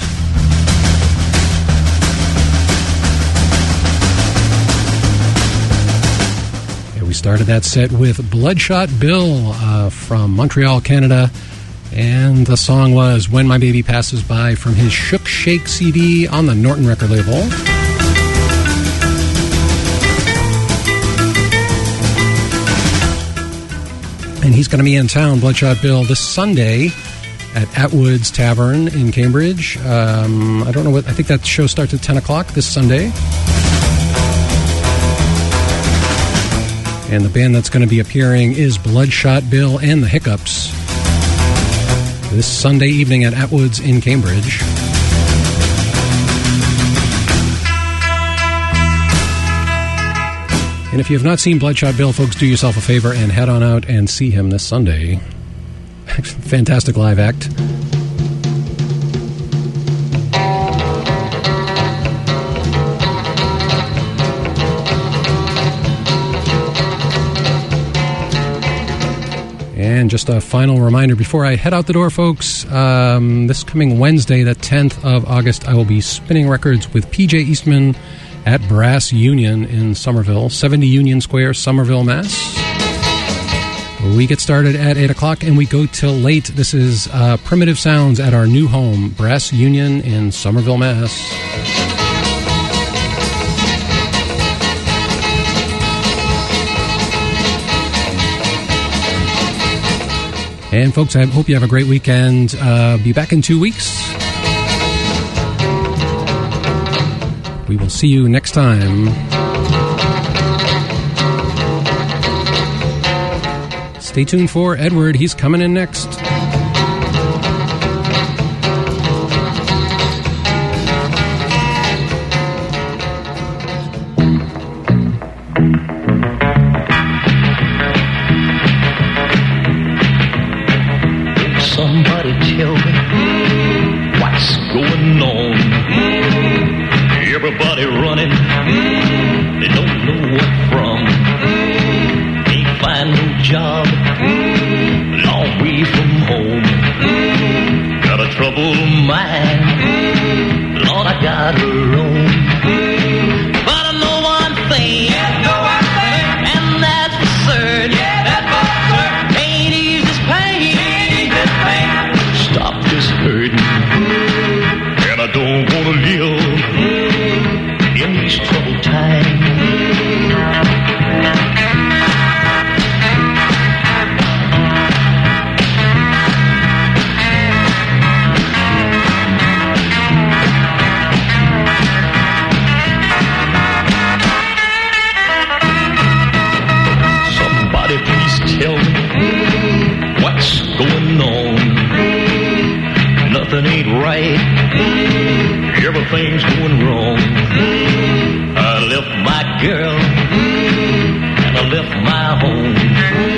Started that set with Bloodshot Bill from Montreal, Canada. And the song was When My Baby Passes By from his Shook Shake CD on the Norton record label. And he's going to be in town, Bloodshot Bill, this Sunday at Atwood's Tavern in Cambridge. I don't know what, I think that show starts at 10 o'clock this Sunday. And the band that's going to be appearing is Bloodshot Bill and the Hiccups. this Sunday evening at Atwood's in Cambridge. And if you have not seen Bloodshot Bill, folks, do yourself a favor and head on out and see him this Sunday. Fantastic live act. And just a final reminder before I head out the door, folks, this coming Wednesday, the 10th of August, I will be spinning records with PJ Eastman at Brass Union in Somerville, 70 Union Square, Somerville, Mass. We get started at 8 o'clock and we go till late. This is Primitive Sounds at our new home, Brass Union in Somerville, Mass. And folks, I hope you have a great weekend. Be back in 2 weeks. We will see you next time. Stay tuned for Edward. He's coming in next. Somebody tell me what's going on. Everybody running, they don't know what from. Can't find no job, long way from home. Got a troubled mind, Lord, I got her own. But I know one thing, and that's for certain. Ain't easy this pain, stop this hurting. And I don't wanna live in these troubled times. Somebody please tell me what's going on. Nothing ain't right, everything's going wrong. I left my girl and I left my home.